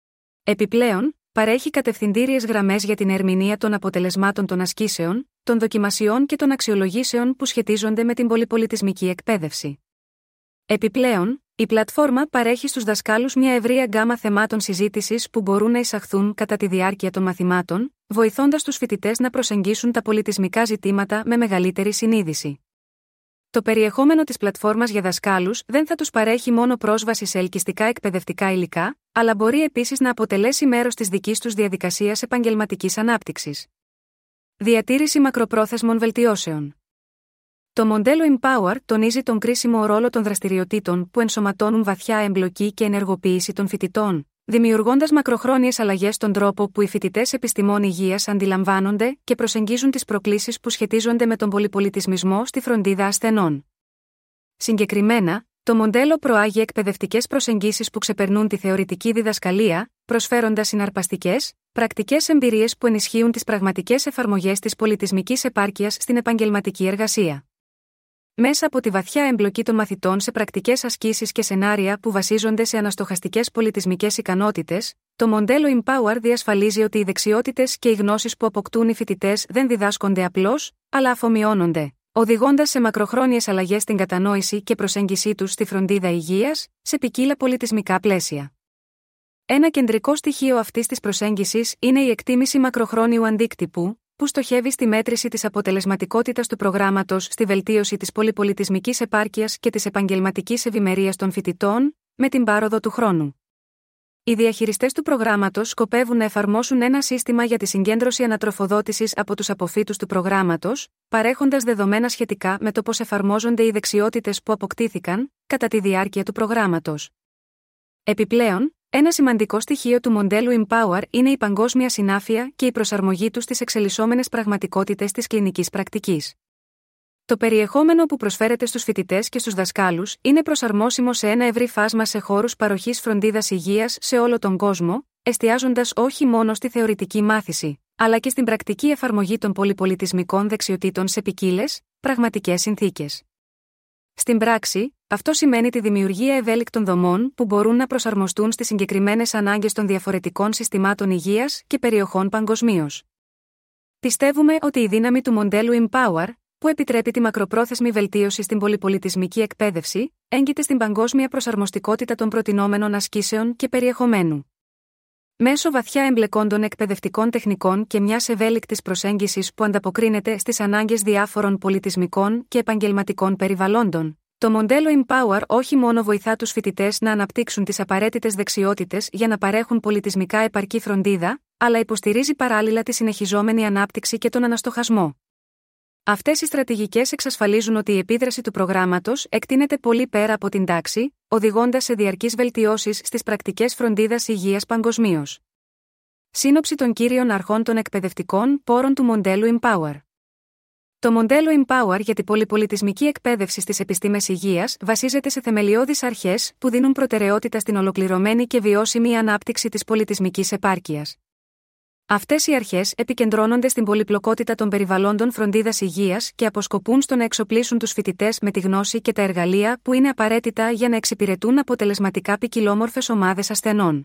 Επιπλέον, παρέχει κατευθυντήριες γραμμές για την ερμηνεία των αποτελεσμάτων των ασκήσεων, των δοκιμασιών και των αξιολογήσεων που σχετίζονται με την πολυπολιτισμική εκπαίδευση. Επιπλέον, η πλατφόρμα παρέχει στους δασκάλους μια ευρεία γκάμα θεμάτων συζήτησης που μπορούν να εισαχθούν κατά τη διάρκεια των μαθημάτων, βοηθώντας τους φοιτητές να προσεγγίσουν τα πολιτισμικά ζητήματα με μεγαλύτερη συνείδηση. Το περιεχόμενο της πλατφόρμας για δασκάλους δεν θα τους παρέχει μόνο πρόσβαση σε ελκυστικά εκπαιδευτικά υλικά, αλλά μπορεί επίσης να αποτελέσει μέρος της δικής τους διαδικασίας επαγγελματικής ανάπτυξης. Διατήρηση μακροπρόθεσμων βελτιώσεων. Το μοντέλο Empower τονίζει τον κρίσιμο ρόλο των δραστηριοτήτων που ενσωματώνουν βαθιά εμπλοκή και ενεργοποίηση των φοιτητών, δημιουργώντας μακροχρόνιες αλλαγές στον τρόπο που οι φοιτητές επιστημών υγείας αντιλαμβάνονται και προσεγγίζουν τις προκλήσεις που σχετίζονται με τον πολυπολιτισμισμό στη φροντίδα ασθενών. Συγκεκριμένα, Το μοντέλο προάγει εκπαιδευτικές προσεγγίσεις που ξεπερνούν τη θεωρητική διδασκαλία, προσφέροντας συναρπαστικές, πρακτικές εμπειρίες που ενισχύουν τις πραγματικές εφαρμογές της πολιτισμικής επάρκειας στην επαγγελματική εργασία. Μέσα από τη βαθιά εμπλοκή των μαθητών σε πρακτικές ασκήσεις και σενάρια που βασίζονται σε αναστοχαστικές πολιτισμικές ικανότητες, το μοντέλο Empower διασφαλίζει ότι οι δεξιότητες και οι γνώσεις που αποκτούν οι φοιτητές δεν διδάσκονται απλώς, αλλά αφομοιώνονται, οδηγώντας σε μακροχρόνιες αλλαγές στην κατανόηση και προσέγγιση τους στη φροντίδα υγείας, σε ποικίλα πολιτισμικά πλαίσια. Ένα κεντρικό στοιχείο αυτής της προσέγγισης είναι η εκτίμηση μακροχρόνιου αντίκτυπου, που στοχεύει στη μέτρηση της αποτελεσματικότητας του προγράμματος στη βελτίωση της πολυπολιτισμικής επάρκειας και της επαγγελματικής ευημερίας των φοιτητών, με την πάροδο του χρόνου. Οι διαχειριστές του προγράμματος σκοπεύουν να εφαρμόσουν ένα σύστημα για τη συγκέντρωση ανατροφοδότησης από τους αποφύτους του προγράμματος, παρέχοντας δεδομένα σχετικά με το πώς εφαρμόζονται οι δεξιότητες που αποκτήθηκαν κατά τη διάρκεια του προγράμματος. Επιπλέον, ένα σημαντικό στοιχείο του μοντέλου Empower είναι η παγκόσμια συνάφεια και η προσαρμογή του στις εξελισσόμενες πραγματικότητες της κλινικής πρακτικής. Το περιεχόμενο που προσφέρεται στους φοιτητές και στους δασκάλους είναι προσαρμόσιμο σε ένα ευρύ φάσμα σε χώρους παροχής φροντίδας υγείας σε όλο τον κόσμο, εστιάζοντας όχι μόνο στη θεωρητική μάθηση, αλλά και στην πρακτική εφαρμογή των πολυπολιτισμικών δεξιοτήτων σε ποικίλες, πραγματικές συνθήκες. Στην πράξη, αυτό σημαίνει τη δημιουργία ευέλικτων δομών που μπορούν να προσαρμοστούν στις συγκεκριμένες ανάγκες των διαφορετικών συστημάτων υγείας και περιοχών παγκοσμίως. Πιστεύουμε ότι η δύναμη του μοντέλου Empower, που επιτρέπει τη μακροπρόθεσμη βελτίωση στην πολυπολιτισμική εκπαίδευση, έγκυται στην παγκόσμια προσαρμοστικότητα των προτινόμενων ασκήσεων και περιεχομένου. Μέσω βαθιά εμπλεκόντων εκπαιδευτικών τεχνικών και μιας ευέλικτης προσέγγισης που ανταποκρίνεται στις ανάγκες διάφορων πολιτισμικών και επαγγελματικών περιβαλλόντων, το μοντέλο Empower όχι μόνο βοηθά τους φοιτητές να αναπτύξουν τις απαραίτητες δεξιότητες για να παρέχουν πολιτισμικά επαρκή φροντίδα, αλλά υποστηρίζει παράλληλα τη συνεχιζόμενη ανάπτυξη και τον αναστοχασμό. Αυτές οι στρατηγικές εξασφαλίζουν ότι η επίδραση του προγράμματος εκτείνεται πολύ πέρα από την τάξη, οδηγώντας σε διαρκείς βελτιώσεις στις πρακτικές φροντίδας υγείας παγκοσμίως. Σύνοψη των κύριων αρχών των εκπαιδευτικών πόρων του μοντέλου Empower. Το μοντέλο Empower για την πολυπολιτισμική εκπαίδευση στις επιστήμες υγείας βασίζεται σε θεμελιώδεις αρχές που δίνουν προτεραιότητα στην ολοκληρωμένη και βιώσιμη ανάπτυξη της πολιτισμικής επάρκειας. Αυτές οι αρχές επικεντρώνονται στην πολυπλοκότητα των περιβαλλόντων φροντίδας υγείας και αποσκοπούν στο να εξοπλίσουν τους φοιτητές με τη γνώση και τα εργαλεία που είναι απαραίτητα για να εξυπηρετούν αποτελεσματικά ποικιλόμορφες ομάδες ασθενών.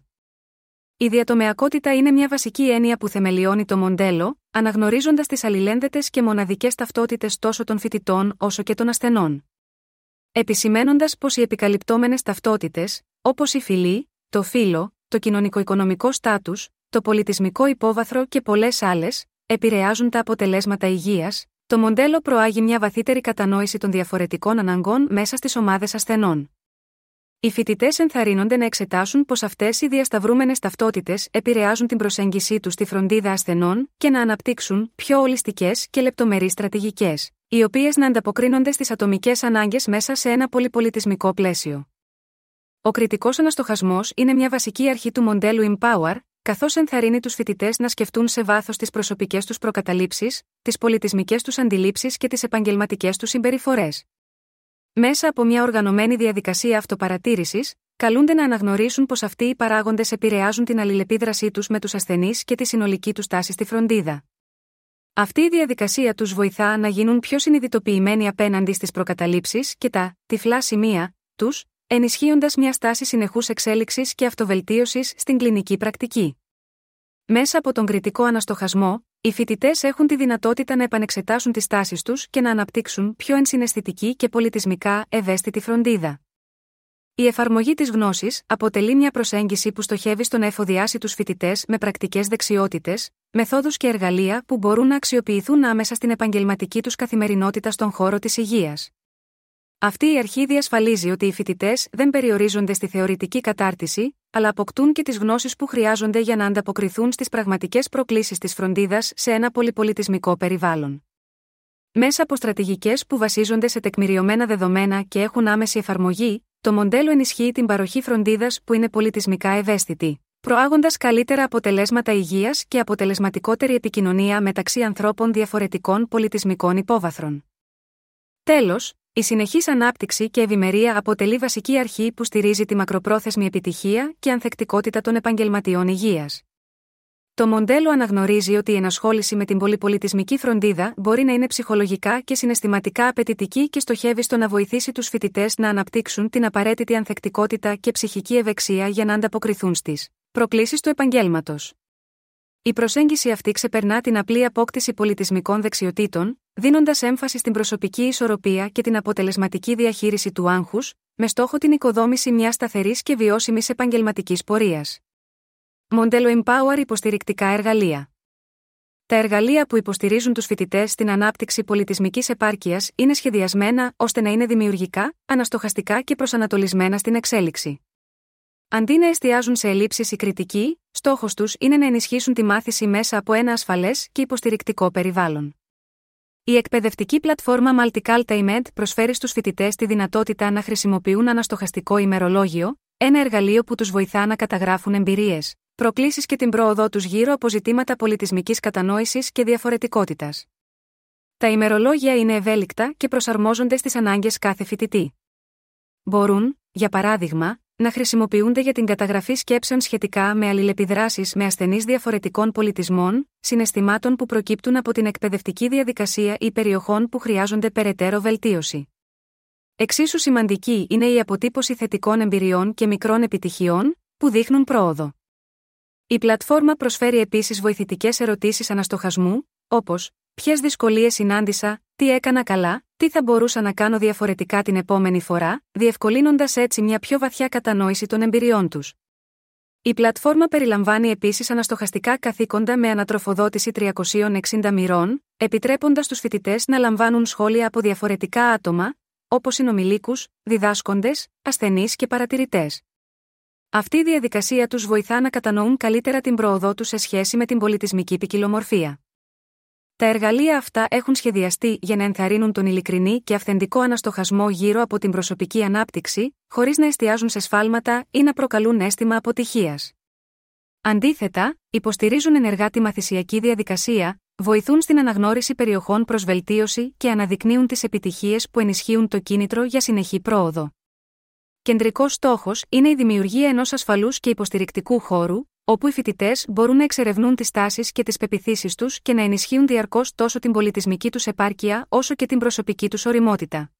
Η διατομεακότητα είναι μια βασική έννοια που θεμελιώνει το μοντέλο, αναγνωρίζοντας τις αλληλένδετες και μοναδικές ταυτότητες τόσο των φοιτητών όσο και των ασθενών. Επισημαίνοντας πως οι επικαλυπτόμενες ταυτότητες, όπως η φυλή, το φύλο, το κοινωνικο-οικονομικό στάτους, το πολιτισμικό υπόβαθρο και πολλές άλλες, επηρεάζουν τα αποτελέσματα υγείας, το μοντέλο προάγει μια βαθύτερη κατανόηση των διαφορετικών αναγκών μέσα στις ομάδες ασθενών. Οι φοιτητές ενθαρρύνονται να εξετάσουν πως αυτές οι διασταυρούμενες ταυτότητες επηρεάζουν την προσέγγιση τους στη φροντίδα ασθενών και να αναπτύξουν πιο ολιστικές και λεπτομερείς στρατηγικές, οι οποίες να ανταποκρίνονται στις ατομικές ανάγκες μέσα σε ένα πολυπολιτισμικό πλαίσιο. Ο κριτικός αναστοχασμός είναι μια βασική αρχή του μοντέλου Empower, καθώς ενθαρρύνει τους φοιτητές να σκεφτούν σε βάθος τις προσωπικές τους προκαταλήψεις, τις πολιτισμικές τους αντιλήψεις και τις επαγγελματικές τους συμπεριφορές. Μέσα από μια οργανωμένη διαδικασία αυτοπαρατήρησης, καλούνται να αναγνωρίσουν πως αυτοί οι παράγοντες επηρεάζουν την αλληλεπίδρασή τους με τους ασθενείς και τη συνολική τους τάση στη φροντίδα. Αυτή η διαδικασία τους βοηθά να γίνουν πιο συνειδητοποιημένοι απέναντι στις προκαταλήψεις και τα τυφλά σημεία τους, ενισχύοντας μια στάση συνεχούς εξέλιξης και αυτοβελτίωσης στην κλινική πρακτική. Μέσα από τον κριτικό αναστοχασμό, οι φοιτητές έχουν τη δυνατότητα να επανεξετάσουν τις τάσεις τους και να αναπτύξουν πιο ενσυναισθητική και πολιτισμικά ευαίσθητη φροντίδα. Η εφαρμογή της γνώσης αποτελεί μια προσέγγιση που στοχεύει στο να εφοδιάσει τους φοιτητές με πρακτικές δεξιότητες, μεθόδους και εργαλεία που μπορούν να αξιοποιηθούν άμεσα στην επαγγελματική τους καθημερινότητα στον χώρο της υγείας. Αυτή η αρχή διασφαλίζει ότι οι φοιτητές δεν περιορίζονται στη θεωρητική κατάρτιση, αλλά αποκτούν και τις γνώσεις που χρειάζονται για να ανταποκριθούν στις πραγματικές προκλήσεις της φροντίδας σε ένα πολυπολιτισμικό περιβάλλον. Μέσα από στρατηγικές που βασίζονται σε τεκμηριωμένα δεδομένα και έχουν άμεση εφαρμογή, το μοντέλο ενισχύει την παροχή φροντίδας που είναι πολιτισμικά ευαίσθητη, προάγοντας καλύτερα αποτελέσματα υγείας και αποτελεσματικότερη επικοινωνία μεταξύ ανθρώπων διαφορετικών πολιτισμικών υπόβαθρων. Τέλος, Η συνεχής ανάπτυξη και ευημερία αποτελεί βασική αρχή που στηρίζει τη μακροπρόθεσμη επιτυχία και ανθεκτικότητα των επαγγελματιών υγείας. Το μοντέλο αναγνωρίζει ότι η ενασχόληση με την πολυπολιτισμική φροντίδα μπορεί να είναι ψυχολογικά και συναισθηματικά απαιτητική και στοχεύει στο να βοηθήσει τους φοιτητές να αναπτύξουν την απαραίτητη ανθεκτικότητα και ψυχική ευεξία για να ανταποκριθούν στις προκλήσεις του επαγγέλματος. Η προσέγγιση αυτή ξεπερνά την απλή απόκτηση πολιτισμικών δεξιοτήτων, δίνοντας έμφαση στην προσωπική ισορροπία και την αποτελεσματική διαχείριση του άγχους, με στόχο την οικοδόμηση μιας σταθερής και βιώσιμης επαγγελματικής πορείας. Μοντέλο Empower υποστηρικτικά εργαλεία. Τα εργαλεία που υποστηρίζουν τους φοιτητές στην ανάπτυξη πολιτισμικής επάρκειας είναι σχεδιασμένα ώστε να είναι δημιουργικά, αναστοχαστικά και προσανατολισμένα στην εξέλιξη. Αντί να εστιάζουν σε ελλείψεις ή κριτική, στόχος τους είναι να ενισχύσουν τη μάθηση μέσα από ένα ασφαλές και υποστηρικτικό περιβάλλον. Η εκπαιδευτική πλατφόρμα Multicaltainment προσφέρει στους φοιτητές τη δυνατότητα να χρησιμοποιούν αναστοχαστικό ημερολόγιο, ένα εργαλείο που τους βοηθά να καταγράφουν εμπειρίες, προκλήσεις και την πρόοδό τους γύρω από ζητήματα πολιτισμικής κατανόησης και διαφορετικότητας. Τα ημερολόγια είναι ευέλικτα και προσαρμόζονται στις ανάγκες κάθε φοιτητή. Μπορούν, για παράδειγμα, να χρησιμοποιούνται για την καταγραφή σκέψεων σχετικά με αλληλεπιδράσεις με ασθενείς διαφορετικών πολιτισμών, συναισθημάτων που προκύπτουν από την εκπαιδευτική διαδικασία ή περιοχών που χρειάζονται περαιτέρω βελτίωση. Εξίσου σημαντική είναι η αποτύπωση θετικών εμπειριών και μικρών επιτυχιών, που δείχνουν πρόοδο. Η πλατφόρμα προσφέρει επίσης βοηθητικές ερωτήσεις αναστοχασμού, όπως «Ποιες δυσκολίες συνάντησα, τι έκανα καλά, τι θα μπορούσα να κάνω διαφορετικά την επόμενη φορά», διευκολύνοντας έτσι μια πιο βαθιά κατανόηση των εμπειριών τους. Η πλατφόρμα περιλαμβάνει επίσης αναστοχαστικά καθήκοντα με ανατροφοδότηση 360 μοιρών, επιτρέποντας στους φοιτητές να λαμβάνουν σχόλια από διαφορετικά άτομα, όπως συνομιλίκους, διδάσκοντες, ασθενείς και παρατηρητές. Αυτή η διαδικασία τους βοηθά να κατανοούν καλύτερα την πρόοδό τους σε σχέση με την πολιτισμική ποικιλομορφία. Τα εργαλεία αυτά έχουν σχεδιαστεί για να ενθαρρύνουν τον ειλικρινή και αυθεντικό αναστοχασμό γύρω από την προσωπική ανάπτυξη, χωρίς να εστιάζουν σε σφάλματα ή να προκαλούν αίσθημα αποτυχίας. Αντίθετα, υποστηρίζουν ενεργά τη μαθησιακή διαδικασία, βοηθούν στην αναγνώριση περιοχών προς βελτίωση και αναδεικνύουν τις επιτυχίες που ενισχύουν το κίνητρο για συνεχή πρόοδο. Κεντρικός στόχος είναι η δημιουργία ενός ασφαλούς και υποστηρικτικού χώρου, όπου οι φοιτητές μπορούν να εξερευνούν τις τάσεις και τις πεποιθήσεις τους και να ενισχύουν διαρκώς τόσο την πολιτισμική τους επάρκεια όσο και την προσωπική τους ωριμότητα.